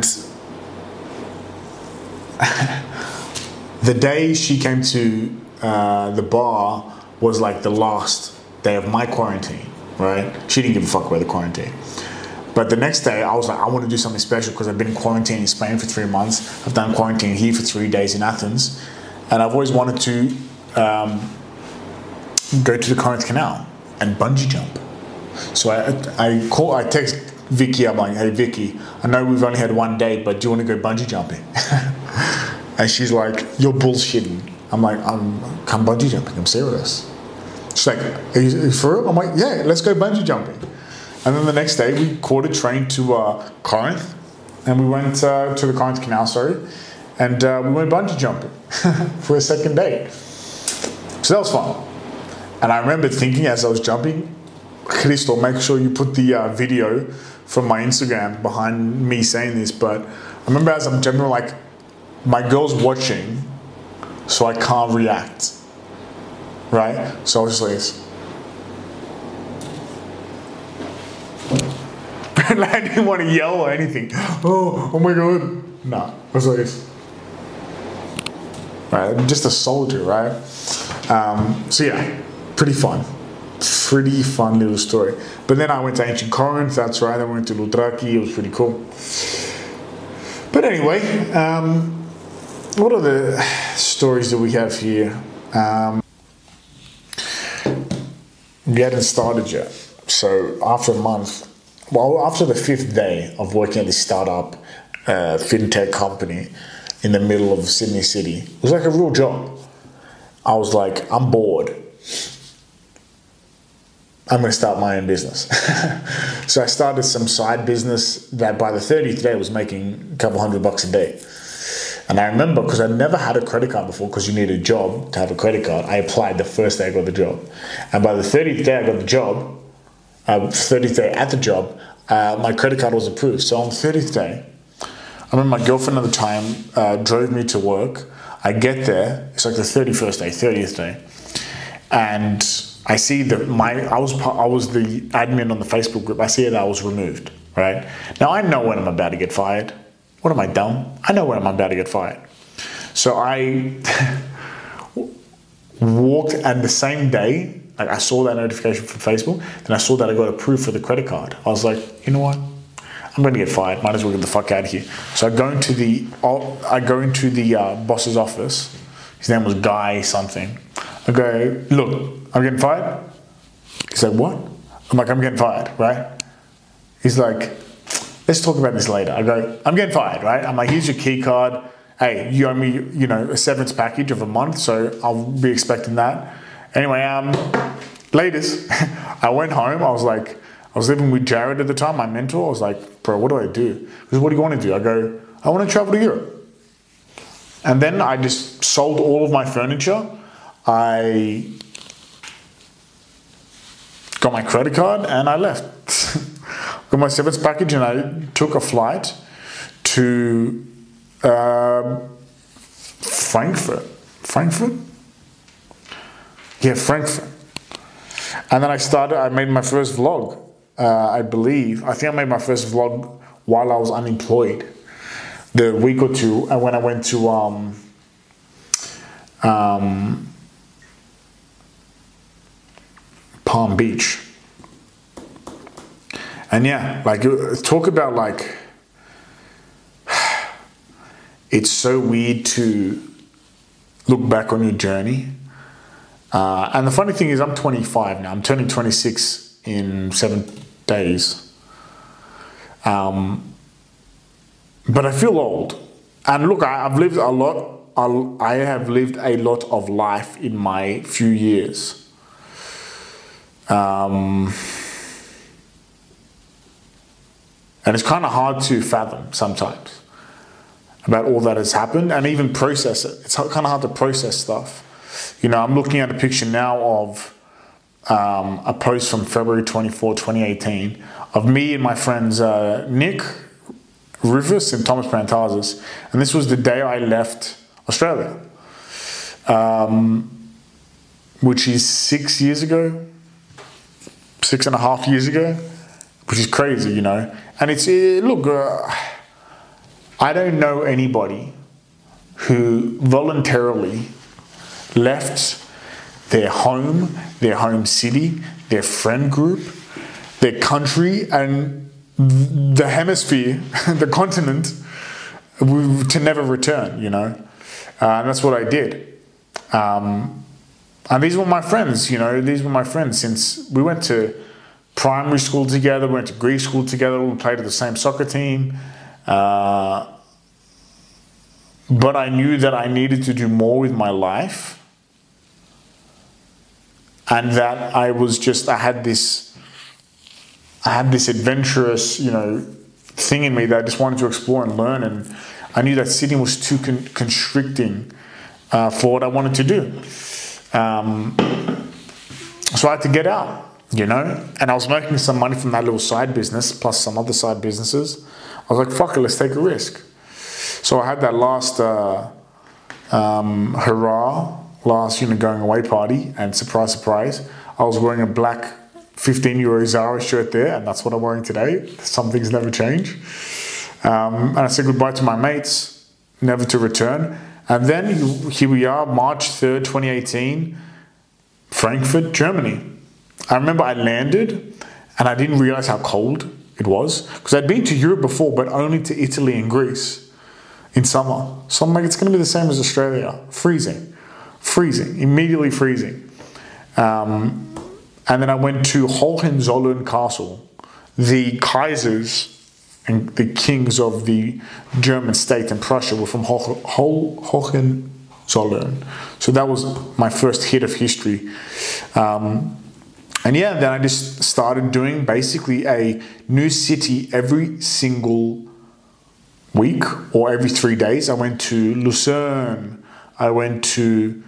the day she came to the bar was like the last day of my quarantine, right? She didn't give a fuck about the quarantine. But the next day, I was like, I want to do something special because I've been in quarantine in Spain for 3 months. I've done quarantine here for 3 days in Athens. And I've always wanted to go to the Corinth Canal and bungee jump. So I text Vicky, I'm like, hey Vicky, I know we've only had one date, but do you want to go bungee jumping? And she's like, you're bullshitting. I'm like, come bungee jumping, I'm serious. She's like, are you for real? I'm like, yeah, let's go bungee jumping. And then the next day, we caught a train to Corinth, and we went to the Corinth Canal, and we went bungee jumping for a second date. So that was fun. And I remember thinking as I was jumping, Christo, make sure you put the video from my Instagram behind me saying this, but I remember as I'm jumping, like, my girl's watching, so I can't react, right? So I was just like this. I didn't want to yell or anything. Oh my god. Nah, I was like this. Right, I'm just a soldier, right? So yeah, pretty fun. pretty fun little story. But then I went to ancient Corinth, that's right. I went to Loutraki, it was pretty cool. But anyway, what are the stories that we have here? We hadn't started yet. So after a month, after the 5th day of working at this startup fintech company in the middle of Sydney City, it was like a real job. I was like, I'm bored. I'm going to start my own business. So I started some side business that by the 30th day was making a couple $100 a day. And I remember, because I'd never had a credit card before, because you need a job to have a credit card, I applied the first day I got the job. And by the 30th day I got the job, 30th day at the job, my credit card was approved. So on the 30th day, I remember my girlfriend at the time drove me to work. I get there, it's like the 31st day, 30th day. And I see that I was the admin on the Facebook group. I see that I was removed, right? Now I know when I'm about to get fired. What am I, dumb? I know when I'm about to get fired. So I walked, and the same day, like I saw that notification from Facebook, then I saw that I got approved for the credit card. I was like, you know what? I'm going to get fired. Might as well get the fuck out of here. So I go into the boss's office. His name was Guy something. I go, look, I'm getting fired. He's like, what? I'm like, I'm getting fired, right? He's like, let's talk about this later. I go, I'm getting fired, right? I'm like, here's your key card. Hey, you owe me, a severance package of a month, so I'll be expecting that. Anyway, latest, I went home. I was living with Jared at the time, my mentor. I was like, bro, what do I do? He goes, what do you want to do? I go, I want to travel to Europe. And then I just sold all of my furniture. I got my credit card and I left. Got my severance package and I took a flight to Frankfurt. Yeah, Frankfurt. And then I made my first vlog, I think I made my first vlog while I was unemployed. The week or two when I went to Palm Beach. And yeah, like, talk about like, it's so weird to look back on your journey. And the funny thing is, I'm 25 now. I'm turning 26 in 7 days. But I feel old. And look, I've lived a lot. I have lived a lot of life in my few years. And it's kind of hard to fathom sometimes about all that has happened and even process it. It's kind of hard to process stuff. I'm looking at a picture now of a post from February 24, 2018 of me and my friends Nick, Rufus and Thomas Pantazis. And this was the day I left Australia, which is 6 years ago, 6.5 years ago, which is crazy, And it's, look, I don't know anybody who voluntarily left their home city, their friend group, their country, and the hemisphere, the continent, to never return, And that's what I did. And these were my friends, since we went to primary school together, we went to Greek school together, we played at the same soccer team. But I knew that I needed to do more with my life. And that I had this adventurous, thing in me that I just wanted to explore and learn. And I knew that Sydney was too constricting for what I wanted to do. So I had to get out, And I was making some money from that little side business, plus some other side businesses. I was like, fuck it, let's take a risk. So I had that last going away party, and surprise, surprise, I was wearing a black 15-euro Zara shirt there, and that's what I'm wearing today. Some things never change. And I said goodbye to my mates, never to return. And then here we are, March 3rd, 2018, Frankfurt, Germany. I remember I landed and I didn't realize how cold it was because I'd been to Europe before, but only to Italy and Greece in summer. So I'm like, it's going to be the same as Australia. Freezing, immediately freezing. And then I went to Hohenzollern Castle. The Kaisers and the kings of the German state and Prussia were from Hohenzollern. So that was my first hit of history. And yeah, then I just started doing basically a new city every single week or every 3 days. I went to Lucerne. I went to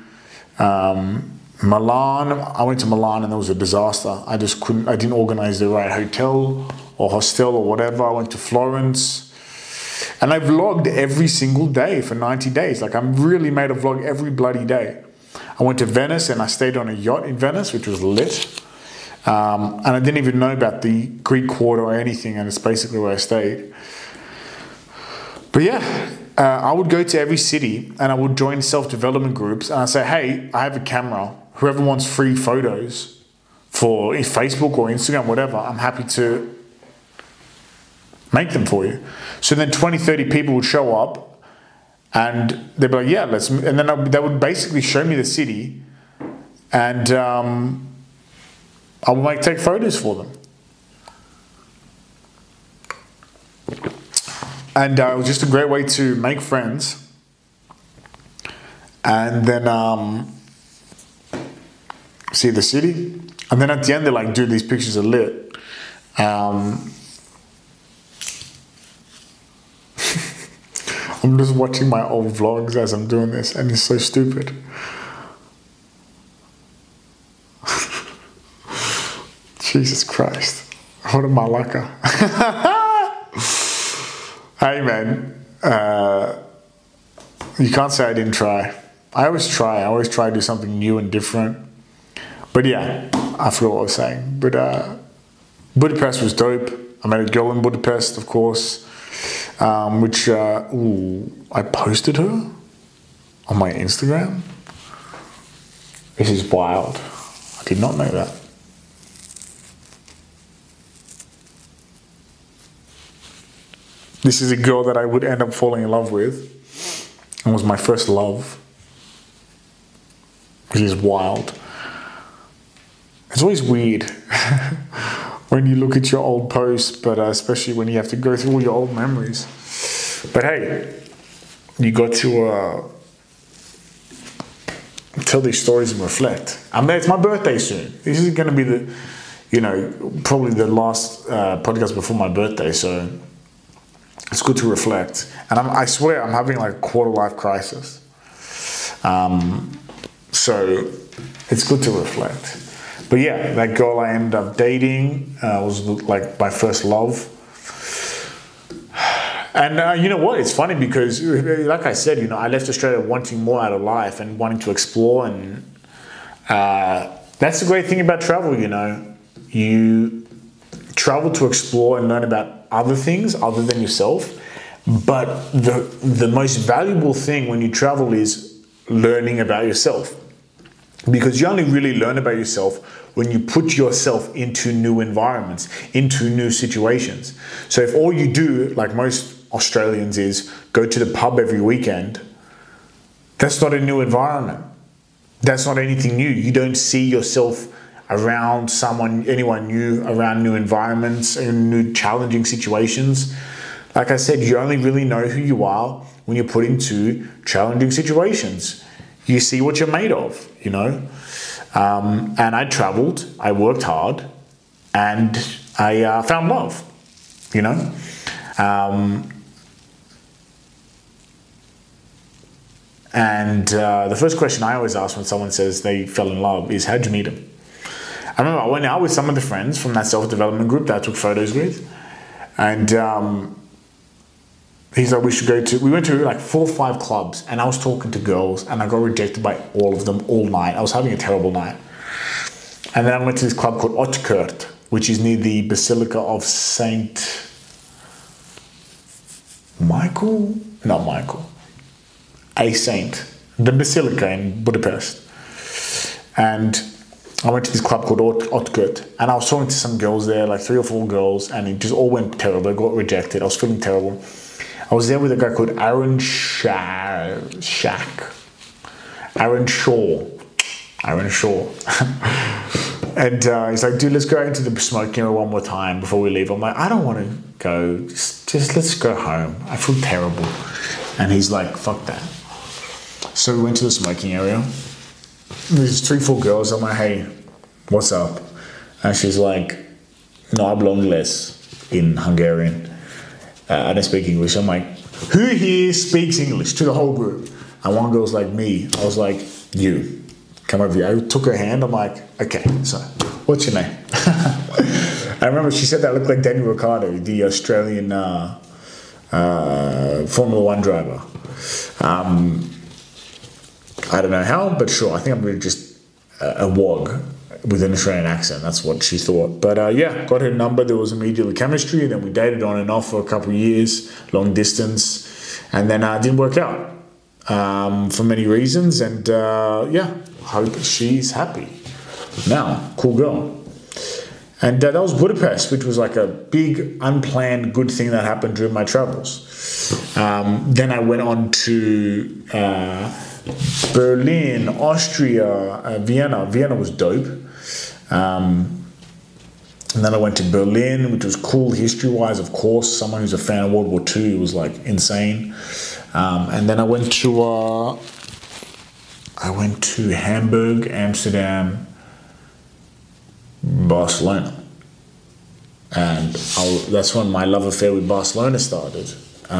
Milan. I went to Milan and it was a disaster. I didn't organize the right hotel or hostel or whatever. I went to Florence. And I vlogged every single day for 90 days. Like, I'm really made a vlog every bloody day. I went to Venice and I stayed on a yacht in Venice, which was lit. And I didn't even know about the Greek Quarter or anything, and it's basically where I stayed. But yeah, I would go to every city and I would join self-development groups and I'd say, hey, I have a camera. Whoever wants free photos for Facebook or Instagram, whatever, I'm happy to make them for you. So then 20, 30 people would show up and they'd be like, yeah, let's, and then they would basically show me the city and I would take photos for them. And it was just a great way to make friends. And then see the city. And then at the end, they're like, dude, these pictures are lit. I'm just watching my old vlogs as I'm doing this, and it's so stupid. Jesus Christ. What a malaka. Hey man, you can't say I didn't try. I always try to do something new and different. But yeah, I forgot what I was saying. But Budapest was dope. I met a girl in Budapest, of course, which I posted her on my Instagram. This is wild. I did not know that. This is a girl that I would end up falling in love with. It was my first love. Which is wild. It's always weird when you look at your old posts, but especially when you have to go through all your old memories. But hey, you got to tell these stories and reflect. I mean, it's my birthday soon. This is going to be probably the last podcast before my birthday, so it's good to reflect. And I swear I'm having like a quarter life crisis. So it's good to reflect. But yeah, that girl I ended up dating was like my first love. And you know what? It's funny because, like I said, I left Australia wanting more out of life and wanting to explore. And that's the great thing about travel, You travel to explore and learn about other things other than yourself. But the most valuable thing when you travel is learning about yourself. Because you only really learn about yourself when you put yourself into new environments, into new situations. So if all you do, like most Australians, is go to the pub every weekend, that's not a new environment. That's not anything new. You don't see yourself around anyone new, around new environments and new challenging situations. Like I said, you only really know who you are when you're put into challenging situations. You see what you're made of, And I traveled, I worked hard, and I found love, And the first question I always ask when someone says they fell in love is, how'd you meet him? I remember I went out with some of the friends from that self-development group that I took photos with, and he's like, we went to like 4 or 5 clubs, and I was talking to girls, and I got rejected by all of them all night. I was having a terrible night. And then I went to this club called Otkert, which is near the Basilica of Saint Michael? Not Michael. A saint. The Basilica in Budapest. And I went to this club called Otgurt, and I was talking to some girls there, like 3 or 4 girls, and it just all went terrible. I got rejected. I was feeling terrible. I was there with a guy called Aaron Shaw. And he's like, dude, let's go into the smoking area one more time before we leave. I'm like, I don't want to go. Just let's go home. I feel terrible. And he's like, fuck that. So we went to the smoking area. There's 3, 4 girls. I'm like, hey, what's up? And she's like, no hablo inglés, in Hungarian. I don't speak English. I'm like, who here speaks English? To the whole group. And one girl's like, me. I was like, you. Come over here. I took her hand. I'm like, okay, so what's your name? I remember she said that I looked like Daniel Ricciardo, the Australian Formula 1 driver. I don't know how, but sure. I think I'm really just a wog with an Australian accent. That's what she thought. But yeah, got her number. There was immediately chemistry. Then we dated on and off for a couple of years, long distance. And then it didn't work out for many reasons. And yeah, hope she's happy now. Cool girl. And that was Budapest, which was like a big, unplanned, good thing that happened during my travels. Then I went on to Berlin, Austria, Vienna. Vienna was dope. And then I went to Berlin, which was cool history-wise, of course. Someone who's a fan of World War II, it was like insane. And then I went to Hamburg, Amsterdam, Barcelona. And that's when my love affair with Barcelona started.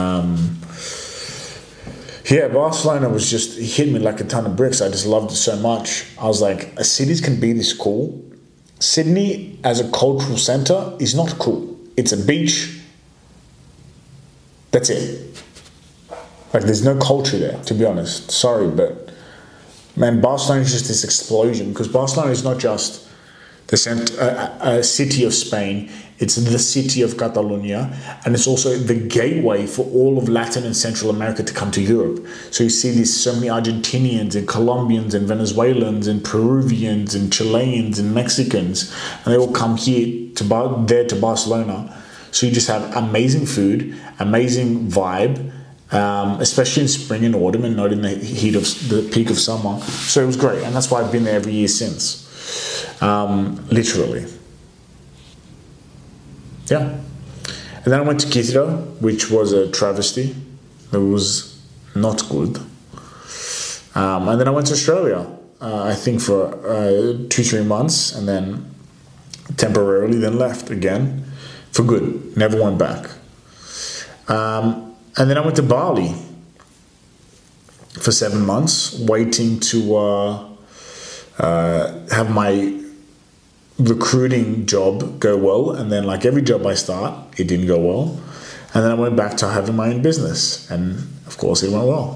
Yeah, Barcelona was just, it hit me like a ton of bricks. I just loved it so much. I was like, cities can be this cool. Sydney as a cultural centre is not cool. It's a beach. That's it. Like, there's no culture there, to be honest. Sorry, but man, Barcelona is just this explosion, because Barcelona is not just the city of Spain. It's the city of Catalonia, and it's also the gateway for all of Latin and Central America to come to Europe. So you see so many Argentinians and Colombians and Venezuelans and Peruvians and Chileans and Mexicans, and they all come here to Barcelona. So you just have amazing food, amazing vibe, especially in spring and autumn, and not in the heat of the peak of summer. So it was great, and that's why I've been there every year since. Literally. Yeah. And then I went to Quito, which was a travesty. It was not good. And then I went to Australia, I think for 2-3 months, and then temporarily, then left again for good. Never went back. And then I went to Bali for 7 months, waiting to have my recruiting job go well, and then like every job I start, it didn't go well, and then I went back to having my own business, and of course it went well.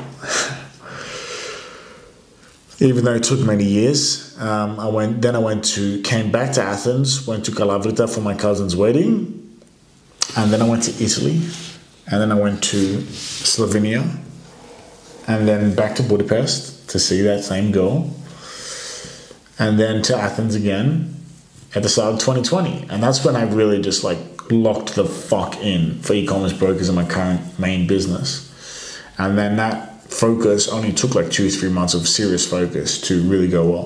Even though it took many years, came back to Athens, went to Kalavryta for my cousin's wedding, and then I went to Italy, and then I went to Slovenia, and then back to Budapest to see that same girl, and then to Athens again at the start of 2020. And that's when I really just like locked the fuck in for e-commerce brokers in my current main business. And then that focus only took like 2-3 months of serious focus to really go well.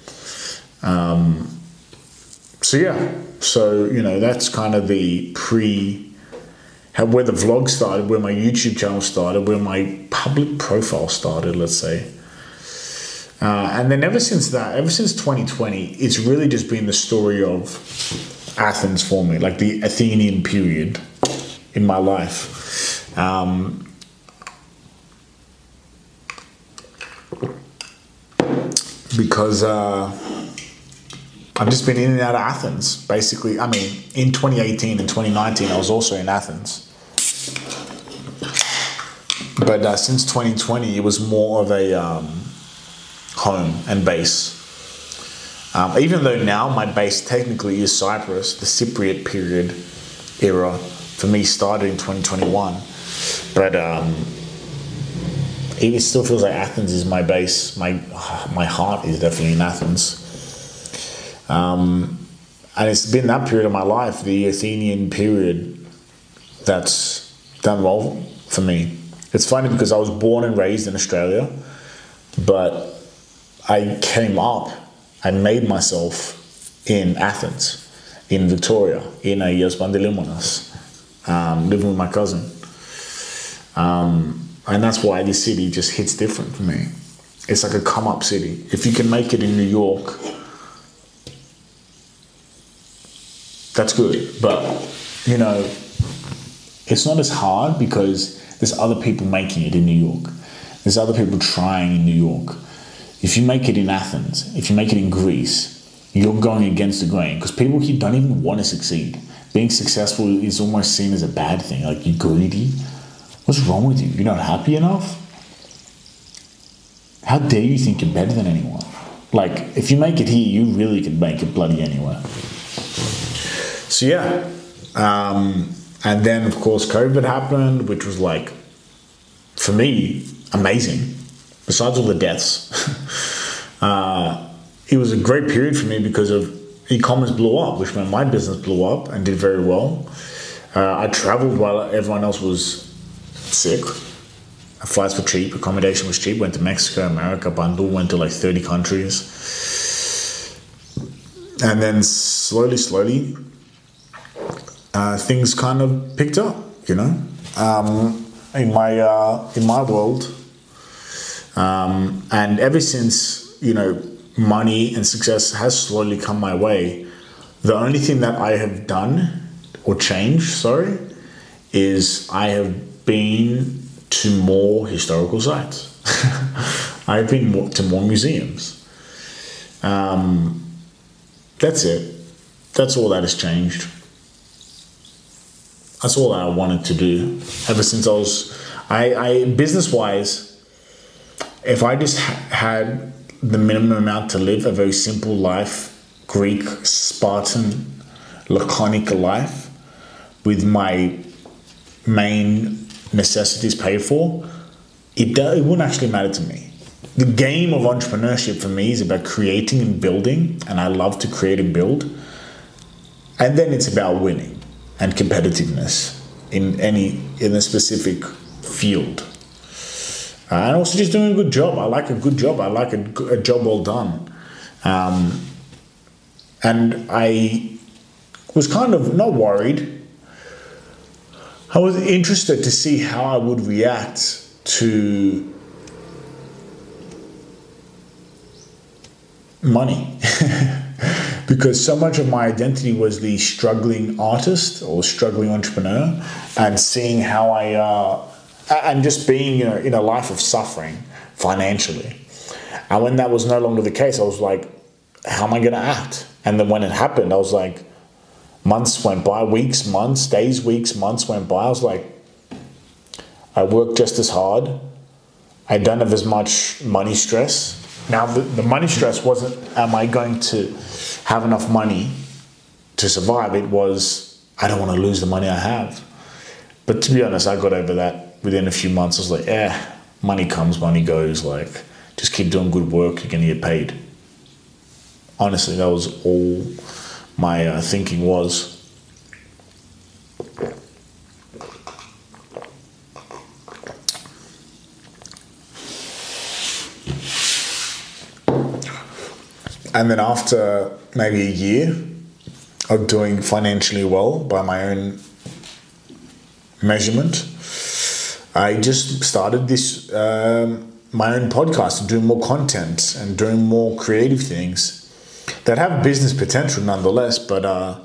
So that's kind of the where the vlog started, where my YouTube channel started, where my public profile started, let's say. And then ever since 2020, it's really just been the story of Athens for me, like the Athenian period in my life. Because I've just been in and out of Athens, basically. I mean, in 2018 and 2019, I was also in Athens. But since 2020, it was more of a home and base. Even though now my base technically is Cyprus, the Cypriot period era for me started in 2021. But it still feels like Athens is my base. My heart is definitely in Athens. And it's been that period of my life, the Athenian period, that's done well for me. It's funny because I was born and raised in Australia, but I came up, I made myself in Athens, in Victoria, in Agios Panteleimonas, living with my cousin. And that's why this city just hits different for me. It's like a come-up city. If you can make it in New York, that's good. But, you know, it's not as hard because there's other people making it in New York. There's other people trying in New York. If you make it in Athens, if you make it in Greece, you're going against the grain because people here don't even want to succeed. Being successful is almost seen as a bad thing. Like, you're greedy. What's wrong with you? You're not happy enough? How dare you think you're better than anyone? Like, if you make it here, you really can make it bloody anywhere. So, yeah. And then, of course, COVID happened, which was like, for me, amazing. Besides all the deaths. It was a great period for me because of e-commerce blew up, which meant my business blew up and did very well. I traveled while everyone else was sick. Flights were cheap, accommodation was cheap. Went to Mexico, America, Bandung, went to like 30 countries. And then slowly, things kind of picked up, you know, in my world. And ever since, you know, money and success has slowly come my way, the only thing that I have done or changed, is I have been to more historical sites. I've been to more museums. That's it. That's all that has changed. That's all that I wanted to do ever since I business-wise, if I just had the minimum amount to live, a very simple life, Greek, Spartan, laconic life, with my main necessities paid for, it wouldn't actually matter to me. The game of entrepreneurship for me is about creating and building, and I love to create and build. And then it's about winning and competitiveness in a specific field. And also just doing a good job. I like a good job. I like a job well done. And I was kind of not worried. I was interested to see how I would react to money. Because so much of my identity was the struggling artist or struggling entrepreneur, and seeing how and just being in a life of suffering financially. And when that was no longer the case, I was like, how am I going to act? And then when it happened, I was like, months went by, weeks, months, days, weeks, months went by. I was like, I worked just as hard. I don't have as much money stress. Now, the money stress wasn't, am I going to have enough money to survive? It was, I don't want to lose the money I have. But to be honest, I got over that within a few months. I was like, money comes, money goes. Like, just keep doing good work, you're going to get paid. Honestly, that was all my thinking was. And then after maybe a year of doing financially well by my own measurement, I just started this my own podcast and doing more content and doing more creative things that have business potential nonetheless. But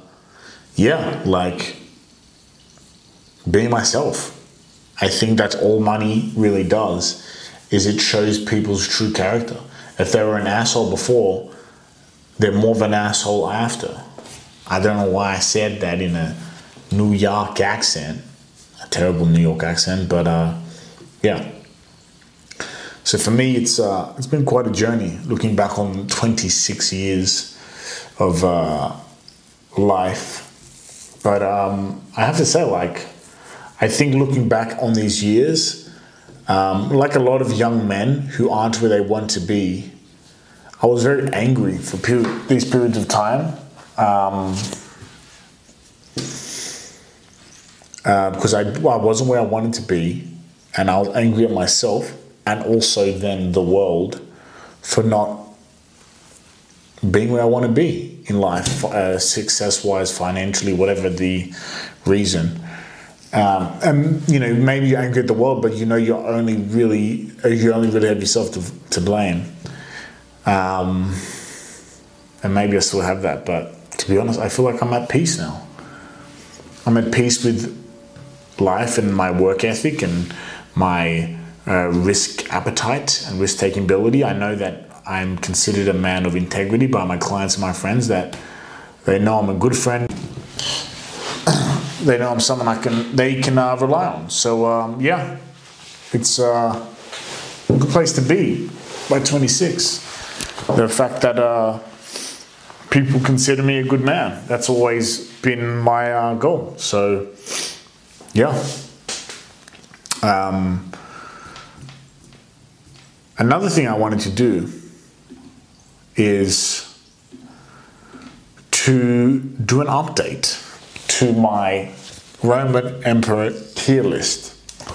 like being myself. I think that's all money really does, is it shows people's true character. If they were an asshole before, they're more of an asshole after. I don't know why I said that in a New York accent, a terrible New York accent, but yeah. So for me, it's been quite a journey, looking back on 26 years of life. But I have to say, like, I think looking back on these years, like a lot of young men who aren't where they want to be, I was very angry for these periods of time. Because I wasn't where I wanted to be, and I was angry at myself and also then the world for not being where I want to be in life, success-wise, financially, whatever the reason. And maybe you're angry at the world, but you only really have yourself to blame. And maybe I still have that, but to be honest, I feel like I'm at peace now. I'm at peace with life and my work ethic and my risk appetite and risk-taking ability. I know that I'm considered a man of integrity by my clients and my friends, that they know I'm a good friend. They know I'm someone they can rely on. So it's a good place to be by 26. The fact that people consider me a good man, that's always been my goal. So another thing I wanted to do is to do an update to my Roman Emperor tier list,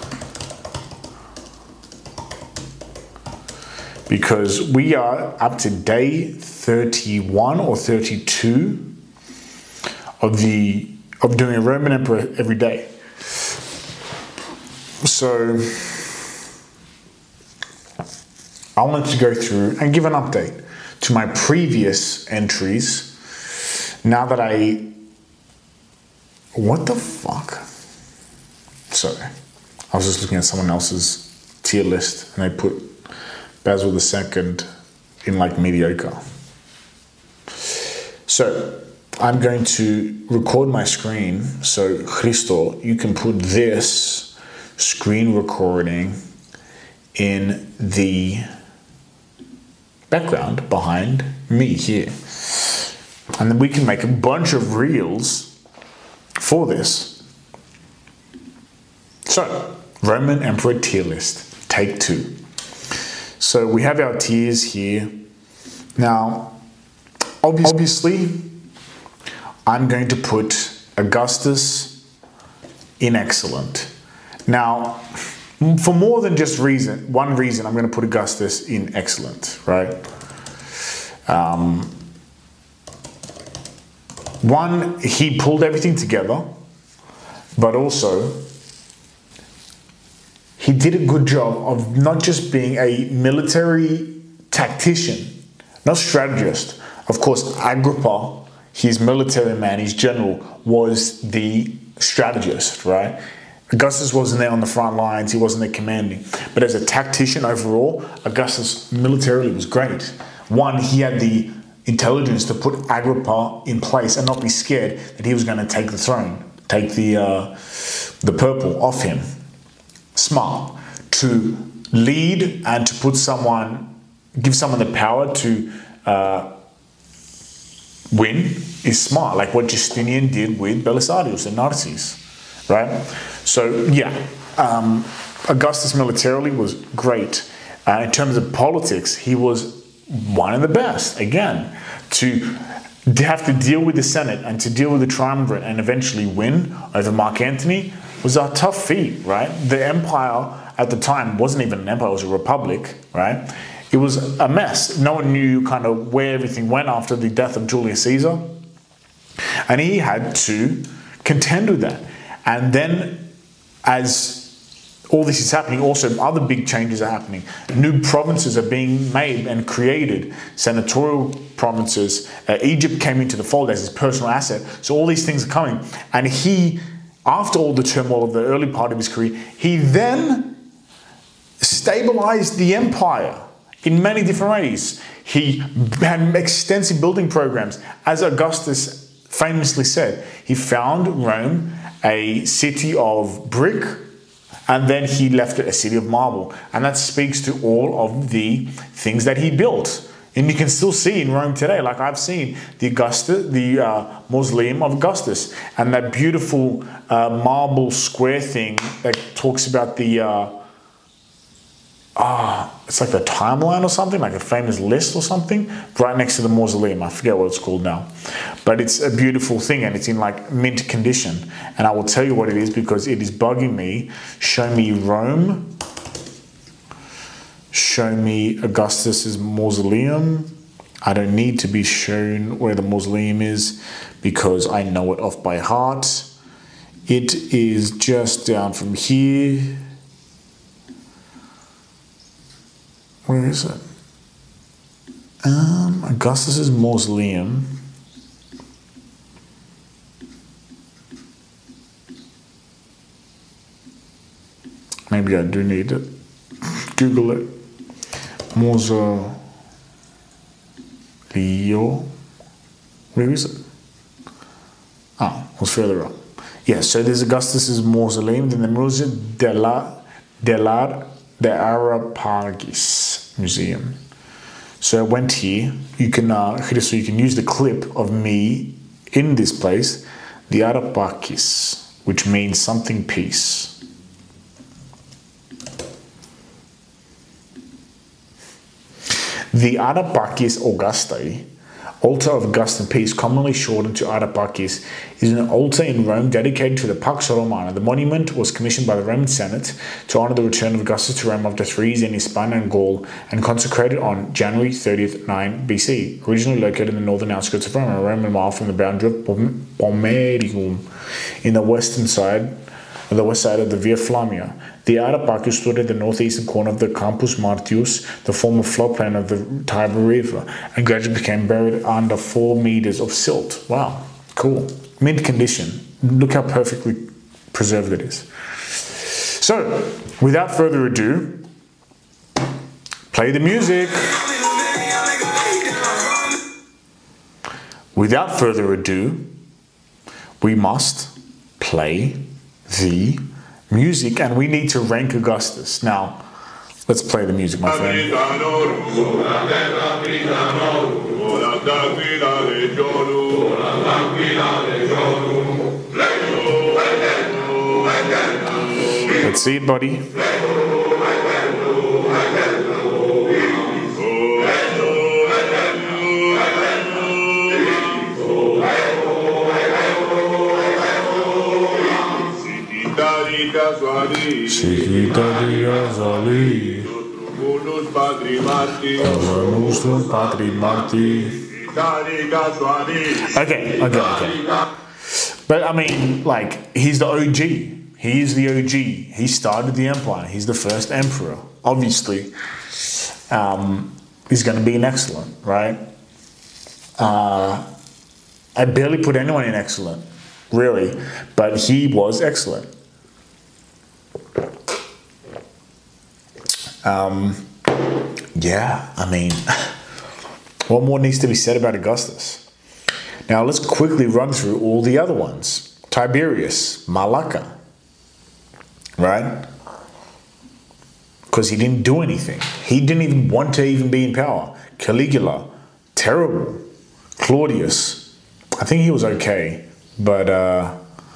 because we are up to day 31 or 32 of doing a Roman Emperor every day. So I wanted to go through and give an update to my previous entries. Now that what the fuck? Sorry, I was just looking at someone else's tier list and they put Basil II in like mediocre. So I'm going to record my screen. So Christo, you can put this screen recording in the background behind me here. And then we can make a bunch of reels for this. So, Roman Emperor tier list, take 2. So we have our tiers here. Now, obviously, I'm going to put Augustus in excellent. Now, for more than just one reason, I'm going to put Augustus in excellent, right? One, he pulled everything together, but also he did a good job of not just being a military tactician, not strategist. Of course, Agrippa, his military man, his general, was the strategist, right? Augustus wasn't there on the front lines, he wasn't there commanding. But as a tactician overall, Augustus militarily was great. One, he had the intelligence to put Agrippa in place and not be scared that he was going to take the throne, take the purple off him. Smart. To lead and to give someone the power to win is smart, like what Justinian did with Belisarius and Narses, right? So Augustus militarily was great. In terms of politics, he was one of the best. Again, to have to deal with the Senate and to deal with the triumvirate and eventually win over Mark Antony was a tough feat, right? The empire at the time wasn't even an empire, it was a republic, right? It was a mess. No one knew kind of where everything went after the death of Julius Caesar. And he had to contend with that. And then as all this is happening, also other big changes are happening. New provinces are being made and created, senatorial provinces. Egypt came into the fold as his personal asset. So all these things are coming. And he, after all the turmoil of the early part of his career, he then stabilized the empire in many different ways. He had extensive building programs. As Augustus famously said, he found Rome a city of brick, and then he left it a city of marble. And that speaks to all of the things that he built. And you can still see in Rome today, like I've seen, the Mausoleum of Augustus, and that beautiful marble square thing that talks about the it's like the timeline or something, like a famous list or something, right next to the mausoleum. I forget what it's called now. But it's a beautiful thing, and it's in like mint condition. And I will tell you what it is because it is bugging me. Show me Rome. Show me Augustus's mausoleum. I don't need to be shown where the mausoleum is because I know it off by heart. It is just down from here. Where is it? Augustus's mausoleum. Maybe I do need it. Google it. Mausoleo. Where is it? Oh, it was further up. Yeah, so there's Augustus's mausoleum, then the Museo de Areopagus Museum. So I went here. You can so you can use the clip of me in this place, the Areopagus, which means something peace. The Areopagus Augustae, altar of Augustan peace, commonly shortened to Areopagus, is an altar in Rome dedicated to the Pax Romana. The monument was commissioned by the Roman Senate to honor the return of Augustus to Rome after 3 years in Hispania and Gaul, and consecrated on January 30th, 9 BC. Originally located in the northern outskirts of Rome, a Roman mile from the boundary of Pomerium, in the west side of the Via Flamia. The Areopagus stood at the northeastern corner of the Campus Martius, the former floodplain of the Tiber River, and gradually became buried under 4 meters of silt. Wow, cool. Mint condition. Look how perfectly preserved it is. So, without further ado, play the music. Without further ado, we must play the music, and we need to rank Augustus. Now, let's play the music, my friend. Let's see it, buddy. Okay. But I mean, like, he's the OG. He is the OG. He started the empire. He's the first emperor. Obviously, he's going to be an excellent, right? I barely put anyone in excellent, really, but he was excellent. Yeah, I mean, what more needs to be said about Augustus? Now let's quickly run through all the other ones. Tiberius, Malacca, right? Because he didn't do anything. He didn't even want to even be in power. Caligula, terrible. Claudius, I think he was okay, but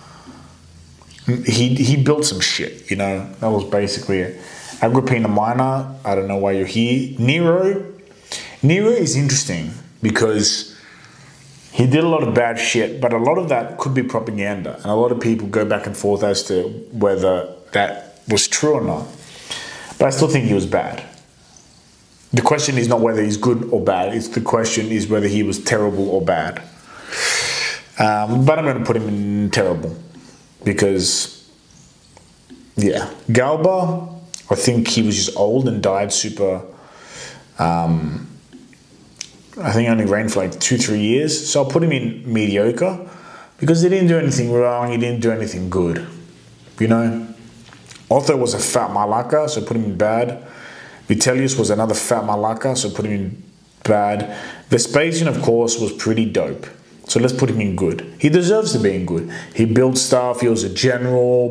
he built some shit, you know. That was basically it. Agrippina Minor, I don't know why you're here. Nero is interesting because he did a lot of bad shit, but a lot of that could be propaganda, and a lot of people go back and forth as to whether that was true or not. But I still think he was bad. The question is not whether he's good or bad. The question is whether he was terrible or bad. But I'm going to put him in terrible because, yeah. Galba, I think he was just old and died super. I think he only reigned for like 2-3 years. So I'll put him in mediocre because he didn't do anything wrong. He didn't do anything good. You know? Otho was a fat malaka, so put him in bad. Vitellius was another fat malaka, so put him in bad. Vespasian, of course, was pretty dope. So let's put him in good. He deserves to be in good. He built stuff. He was a general.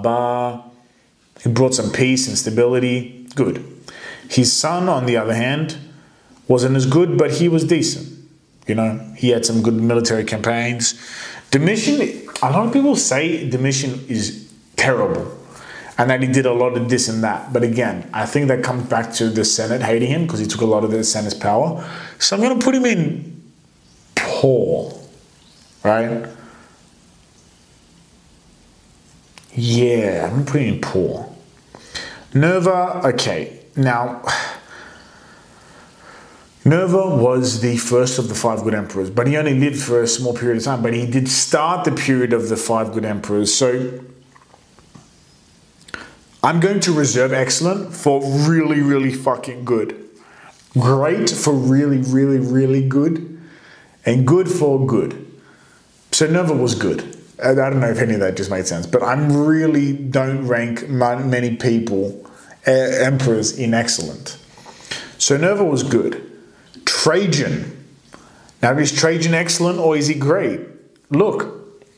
He brought some peace and stability. Good. His son, on the other hand, wasn't as good, but he was decent. You know, he had some good military campaigns. Domitian, a lot of people say Domitian is terrible. and that he did a lot of this and that. But again, I think that comes back to the Senate hating him because he took a lot of the Senate's power. So I'm going to put him in poor, right? Yeah, I'm going to put him in poor. Nerva, okay. Now, Nerva was the first of the 5 good emperors, but he only lived for a small period of time. But he did start the period of the 5 good emperors. So I'm going to reserve excellent for really, really fucking good. Great for really, really, really good. And good for good. So Nerva was good. I don't know if any of that just made sense. But I really don't rank many people, emperors, in excellent. So Nerva was good. Trajan. Now, is Trajan excellent or is he great? Look,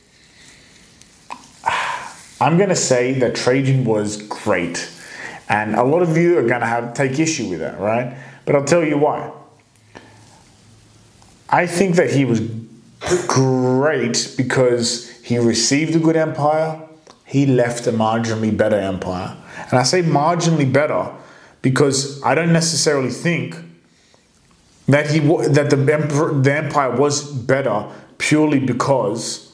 I'm going to say that Trajan was great. And a lot of you are going to take issue with that, right? But I'll tell you why. I think that he was great because he received a good empire. He left a marginally better empire. And I say marginally better because I don't necessarily think that the empire was better purely because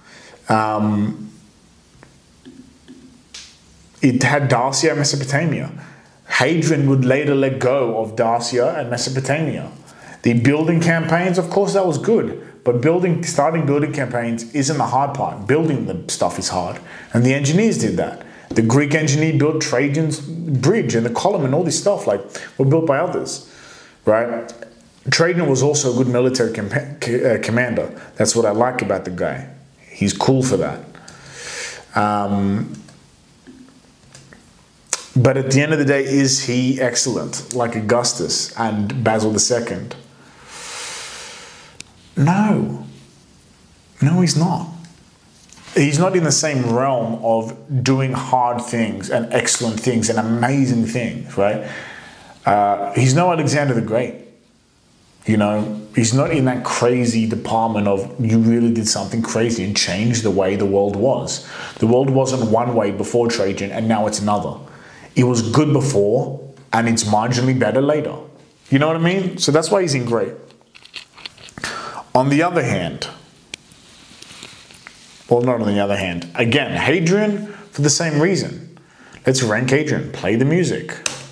it had Dacia and Mesopotamia. Hadrian would later let go of Dacia and Mesopotamia. The building campaigns, of course, that was good. But starting building campaigns isn't the hard part. Building the stuff is hard. And the engineers did that. The Greek engineer built Trajan's bridge and the column and all this stuff were built by others, right? Trajan was also a good military commander. That's what I like about the guy. He's cool for that. But at the end of the day, is he excellent like Augustus and Basil II? No. No, he's not. He's not in the same realm of doing hard things and excellent things and amazing things, right? He's no Alexander the Great. You know, he's not in that crazy department of you really did something crazy and changed the way the world was. The world wasn't one way before Trajan and now it's another. It was good before and it's marginally better later. You know what I mean? So that's why he's in great. On the other hand, well, not on the other hand, again, Hadrian for the same reason. Let's rank Hadrian. Play the music.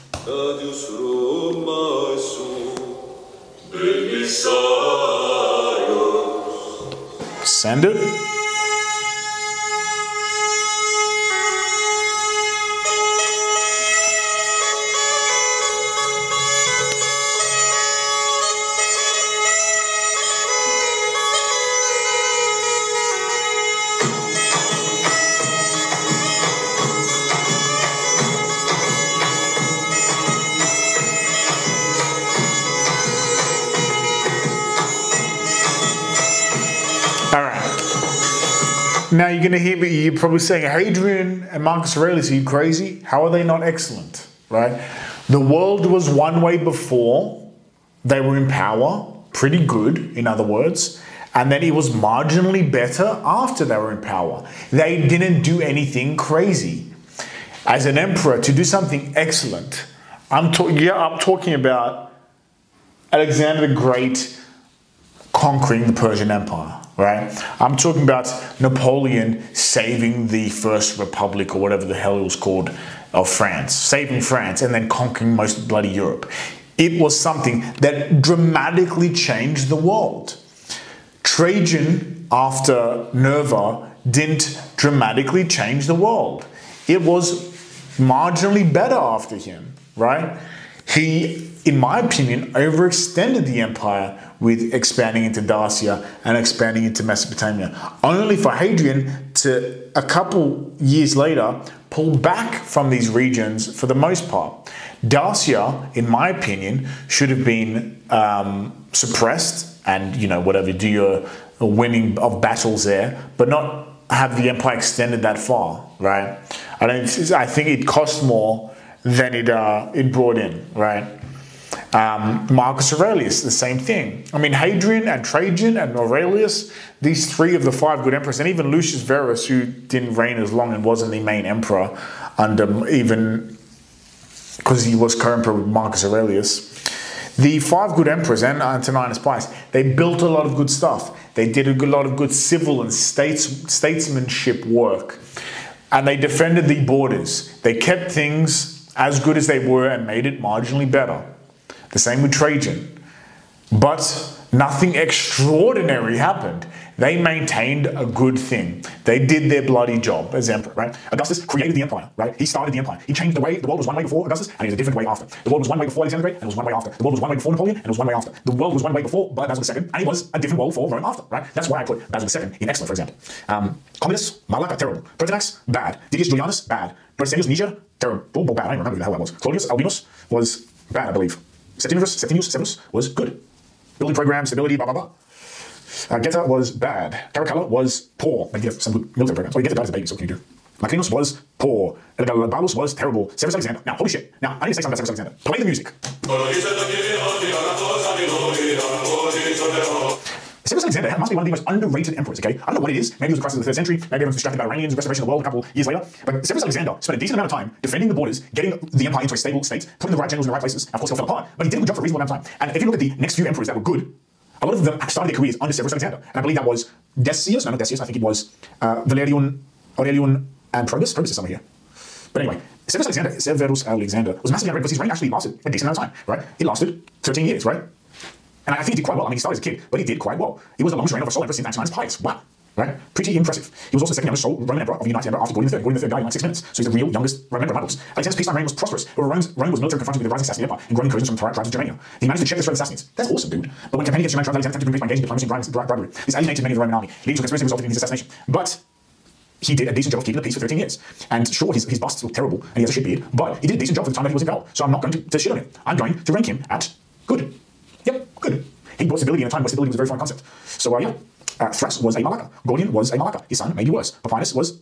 Send it. Now you're going to hear me, you're probably saying, Hadrian and Marcus Aurelius, are you crazy? How are they not excellent, right? The world was one way before they were in power, pretty good, in other words, and then it was marginally better after they were in power. They didn't do anything crazy. As an emperor, to do something excellent, I'm talking about Alexander the Great conquering the Persian Empire. Right? I'm talking about Napoleon saving the First Republic or whatever the hell it was called of France, saving France and then conquering most bloody Europe. It was something that dramatically changed the world. Trajan, after Nerva, didn't dramatically change the world. It was marginally better after him, right? He, in my opinion, overextended the empire with expanding into Dacia and expanding into Mesopotamia, only for Hadrian to, a couple years later, pull back from these regions for the most part. Dacia, in my opinion, should have been suppressed and, you know, whatever, do your winning of battles there, but not have the empire extended that far, right? I think it cost more than it brought in, right? Marcus Aurelius, the same thing. I mean, Hadrian and Trajan and Aurelius, these three of the five good emperors, and even Lucius Verus, who didn't reign as long and wasn't the main emperor under even because he was co-emperor with Marcus Aurelius. The five good emperors and Antoninus Pius, they built a lot of good stuff. They did a lot of good civil and statesmanship work. And they defended the borders. They kept things as good as they were and made it marginally better. The same with Trajan. But nothing extraordinary happened. They maintained a good thing. They did their bloody job as emperor, right? Augustus created the empire, right? He started the empire. He changed the way. The world was one way before Augustus, and it was a different way after. The world was one way before Alexander the Great, and it was one way after. The world was one way before Napoleon, and it was one way after. The world was one way before Basil II, and it was a different world for Rome after, right? That's why I put Basil II in excellent, for example. Commodus, Malacca, terrible. Pertinax, bad. Didius Julianus, bad. Perseus Niger, terrible. Oh, bad. I don't remember who the hell that was. Claudius Albinus was bad, I believe. Septimius Severus was good. Building program, stability, blah, blah, blah. Geta was bad. Caracalla was poor. They give some good military programs. Well, Geta died as a baby, so what can you do? Macrinos was poor. Elagabalus was terrible. Severus Alexander. Now, holy shit. Now, I need to say something about Severus Alexander. Play the music. Severus Alexander must be one of the most underrated emperors, okay? I don't know what it is. Maybe it was a crisis of the 3rd century. Maybe everyone's distracted about Iranians, restoration of the world a couple years later. But Severus Alexander spent a decent amount of time defending the borders, getting the empire into a stable state, putting the right generals in the right places. And of course, it all fell apart. But he did a good job for a reasonable amount of time. And if you look at the next few emperors that were good, a lot of them started their careers under Severus Alexander. And I believe that was Decius, no, not Decius, I think it was Valerian, Aurelian, and Probus. Probus is somewhere here. But anyway, Severus Alexander was massively underrated because his reign actually lasted a decent amount of time, right? It lasted 13 years, right? And I think he did quite well. I mean, he started as a kid, but he did quite well. He was the longest reign of a sole emperor since Antoninus Pius. Wow. Right? Pretty impressive. He was also the second youngest sole Roman emperor of the United Empire after Gordian III. Gordian III died in like 6 minutes, so he's the real youngest Roman emperor of Naples. Alexander's peacetime reign was prosperous, but Rome was military confronted with the rising Sassanid Empire and growing incursions from tribes of Germania. He managed to check the threat of the Sassanids. That's awesome, dude. But when campaigning against Germanic tribes, Alexander attempted to bring peace by engaging diplomacy and bribery. This alienated many of the Roman army, leading to a conspiracy resulting in his assassination. But he did a decent job of keeping the peace for 13 years. And sure, his busts look terrible, and he has a shit beard, but he did a decent job for the time that he was in power. So I'm not going to shit on him. I'm going to rank him at good. Yep, good. He brought stability in a time where stability was a very foreign concept. So, yeah. Thrax was a Malacca. Gordian was a Malacca. His son made it worse. Papinus was...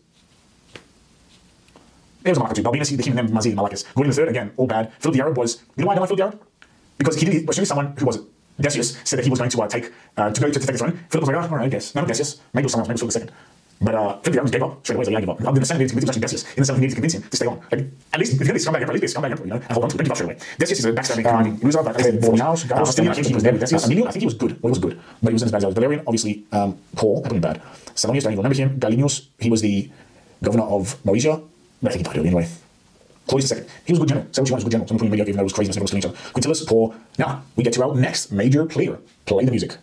There was a Malacca too. Balbinus, the king named Mazid Malacus. Gordian III, again, all bad. Philip the Arab was... You know why I don't like Philip the Arab? Because he did... As soon as someone who was Decius said that he was going to go to take the throne, Philip was like, all right, I guess. No, not Decius. Maybe it was someone else. Maybe it was Philip II. But Philip the Arab gave up. Straight away, so yeah, I gave up. I'm the Senate needed to convince him, Decius. In the Senate, he needed to convince him to stay on. Like, at least, if you're going to be a scumbag emperor, at least be a scumbag emperor, you know? And hold on to it. Don't give up straight away. Decius is a backstabbing, conniving loser, but I said Bornaus, I think he was dead with Decius. Emilian, I think he was good. Well, he was good. But he wasn't as bad as Valerian, obviously, poor. I put him bad. Salonius, don't even remember him. Galenius, he was the governor of Moesia. But I think he died early anyway. Claudius II, he was a good general. Say what you want, he was a good general. Someone put him mediocre, even though it was craziness, everyone was killing each other. Quintilis, poor. Now, we get to our next major player. Play the music.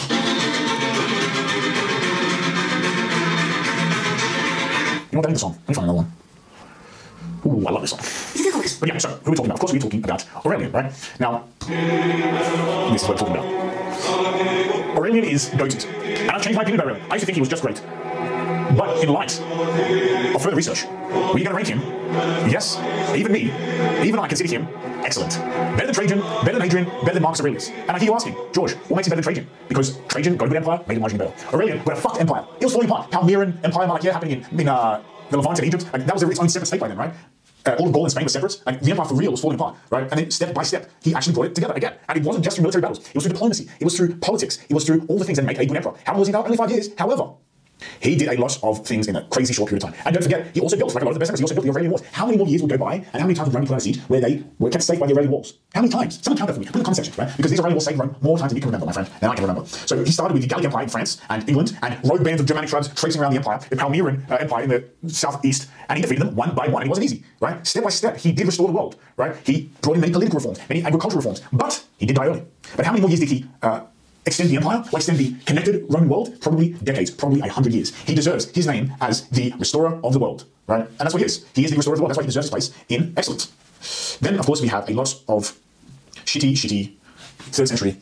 You know what, that ain't the song. Let me find another one. Ooh, I love this song. But yeah, so who are we talking about? Of course, we're talking about Aurelian, right? Now, this is what we're talking about. Aurelian is goated. And I've changed my opinion about Aurelian. I used to think he was just great. But in light of further research, we're going to rank him, yes, even me, even I consider him excellent. Better than Trajan, better than Hadrian, better than Marcus Aurelius. And I hear you asking, George, what makes him better than Trajan? Because Trajan got a good empire, made it marginally better. Aurelian got a fucked empire. It was falling apart. Palmyran Empire, Malakia happening in the Levant and Egypt. Like, that was its own separate state by then, right? All of Gaul and Spain were separate. Like, the empire for real was falling apart, right? And then step by step, he actually brought it together again. And it wasn't just through military battles. It was through diplomacy. It was through politics. It was through all the things that make a good emperor. How long was he now? Only 5 years. However, he did a lot of things in a crazy short period of time. And don't forget, he also built, like a lot of the best emperors, he also built the Aurelian Walls. How many more years would go by, and how many times would Rome put on a siege where they were kept safe by the Aurelian Walls? How many times? Someone count that for me. Put in the comment section, right? Because these Aurelian Walls saved Rome more times than you can remember, my friend, than I can remember. So he started with the Gallic Empire in France and England, and rogue bands of Germanic tribes tracing around the empire, the Palmyran Empire in the southeast, and he defeated them one by one. And it wasn't easy, right? Step by step, he did restore the world, right? He brought in many political reforms, many agricultural reforms, but he did die early. But how many more years did he extend the empire, or extend the connected Roman world? Probably decades, probably 100 years. He deserves his name as the restorer of the world, right? And that's what he is. He is the restorer of the world. That's why he deserves his place in excellence. Then, of course, we have a lot of shitty 3rd century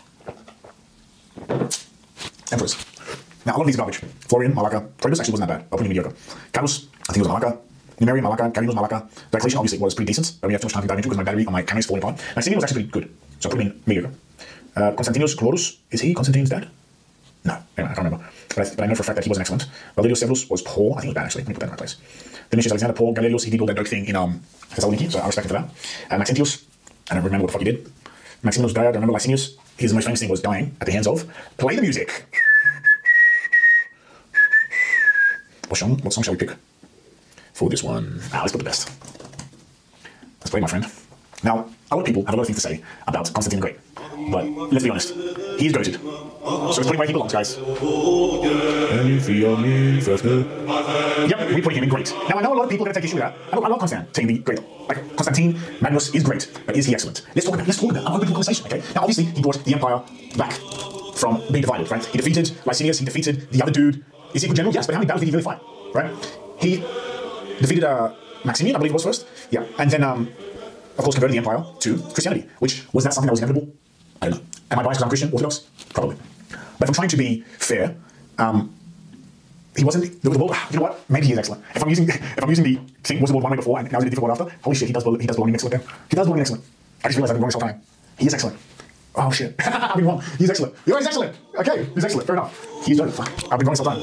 emperors. Now, a lot of these are garbage. Florian, Malacca. Probus actually wasn't that bad. I'll put him mediocre. Carus, I think he was Malacca. Numerian, Malacca. Gallienus, Malacca. Diocletian obviously was pretty decent, but we have too much time to dive into because my battery on my camera is falling apart. Maximian was actually pretty good, so I'll put him in mediocre. Constantinus Chlorus, is he Constantine's dad? No, anyway, I can't remember. But I know for a fact that he wasn't excellent. Valerius Severus was poor. I think he was bad, actually. Let me put that in the right place. Domitius Alexander, poor. Galerius, he did all that dope thing in Thessaloniki, so I respect him for that. Maxentius, I don't remember what the fuck he did. Maximianus died. I remember Licinius. His most famous thing was dying at the hands of. Play the music. What song shall we pick for this one? Let's put the best. Let's play, my friend. Now, a lot of people have a lot of things to say about Constantine the Great, but let's be honest, he is goated. So it's putting where he belongs, guys. And you feel me first. Yep, we're putting him in great. Now, I know a lot of people are going to take issue with that. I love Constantine the Great. Like, Constantine Magnus is great, but is he excellent? Let's talk about an open conversation, okay? Now, obviously, he brought the empire back from being divided, right? He defeated Licinius, he defeated the other dude. Is he a good general? Yes, but how many battles did he really fight, right? He defeated Maximian, I believe it was first. Yeah, and then, of course, converted the empire to Christianity, which, was that something that was inevitable? I don't know. Am I biased because I'm Christian, Orthodox? Probably. But if I'm trying to be fair, he wasn't, the world, you know what? Maybe he is excellent. If I'm using the thing, was the world one way before and now it's a different world after, holy shit, he does belong in excellent then. He does belong in excellent. I just realized I've been wrong this whole time. He is excellent. Oh shit. I've been wrong. He's excellent. He's excellent. Okay, he's excellent. Fair enough. He's done. Fuck. I've been wrong this whole time.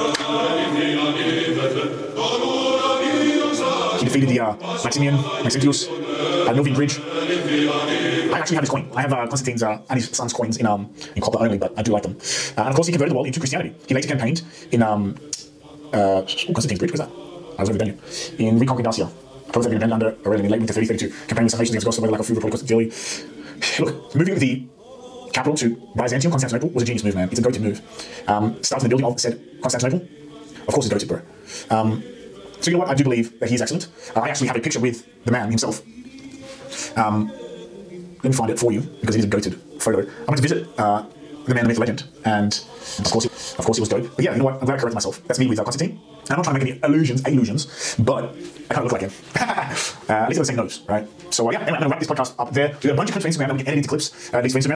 He defeated the Maxentius at Novian Bridge. I actually have his coin. I have Constantine's and his son's coins in copper only, but I do like them. And of course, he converted the world into Christianity. He later campaigned in Constantine's Bridge. Where's that? I was over there. In reconquered Dacia. Opposed had been abandoned under Aurelian in late winter 30-32. Campaigning with some nations against Gospel, like a food report Constantine. Look, moving the capital to Byzantium, Constantinople, was a genius move, man. It's a goated move. Starting the building of said Constantinople, of course, it's goated, bro. So you know what? I do believe that he's excellent. I actually have a picture with the man himself. Let me find it for you because it is a goated photo. I went to visit the man, the myth, legend, and of course he was dope. But yeah, you know what? I'm glad I corrected myself. That's me with Constantine. And I'm not trying to make any illusions, but I kind of look like him. At least I'm the same nose, right? So yeah, anyway, I'm going to wrap this podcast up there. We have a bunch of clips for Instagram that we can edit into clips. Links for Instagram.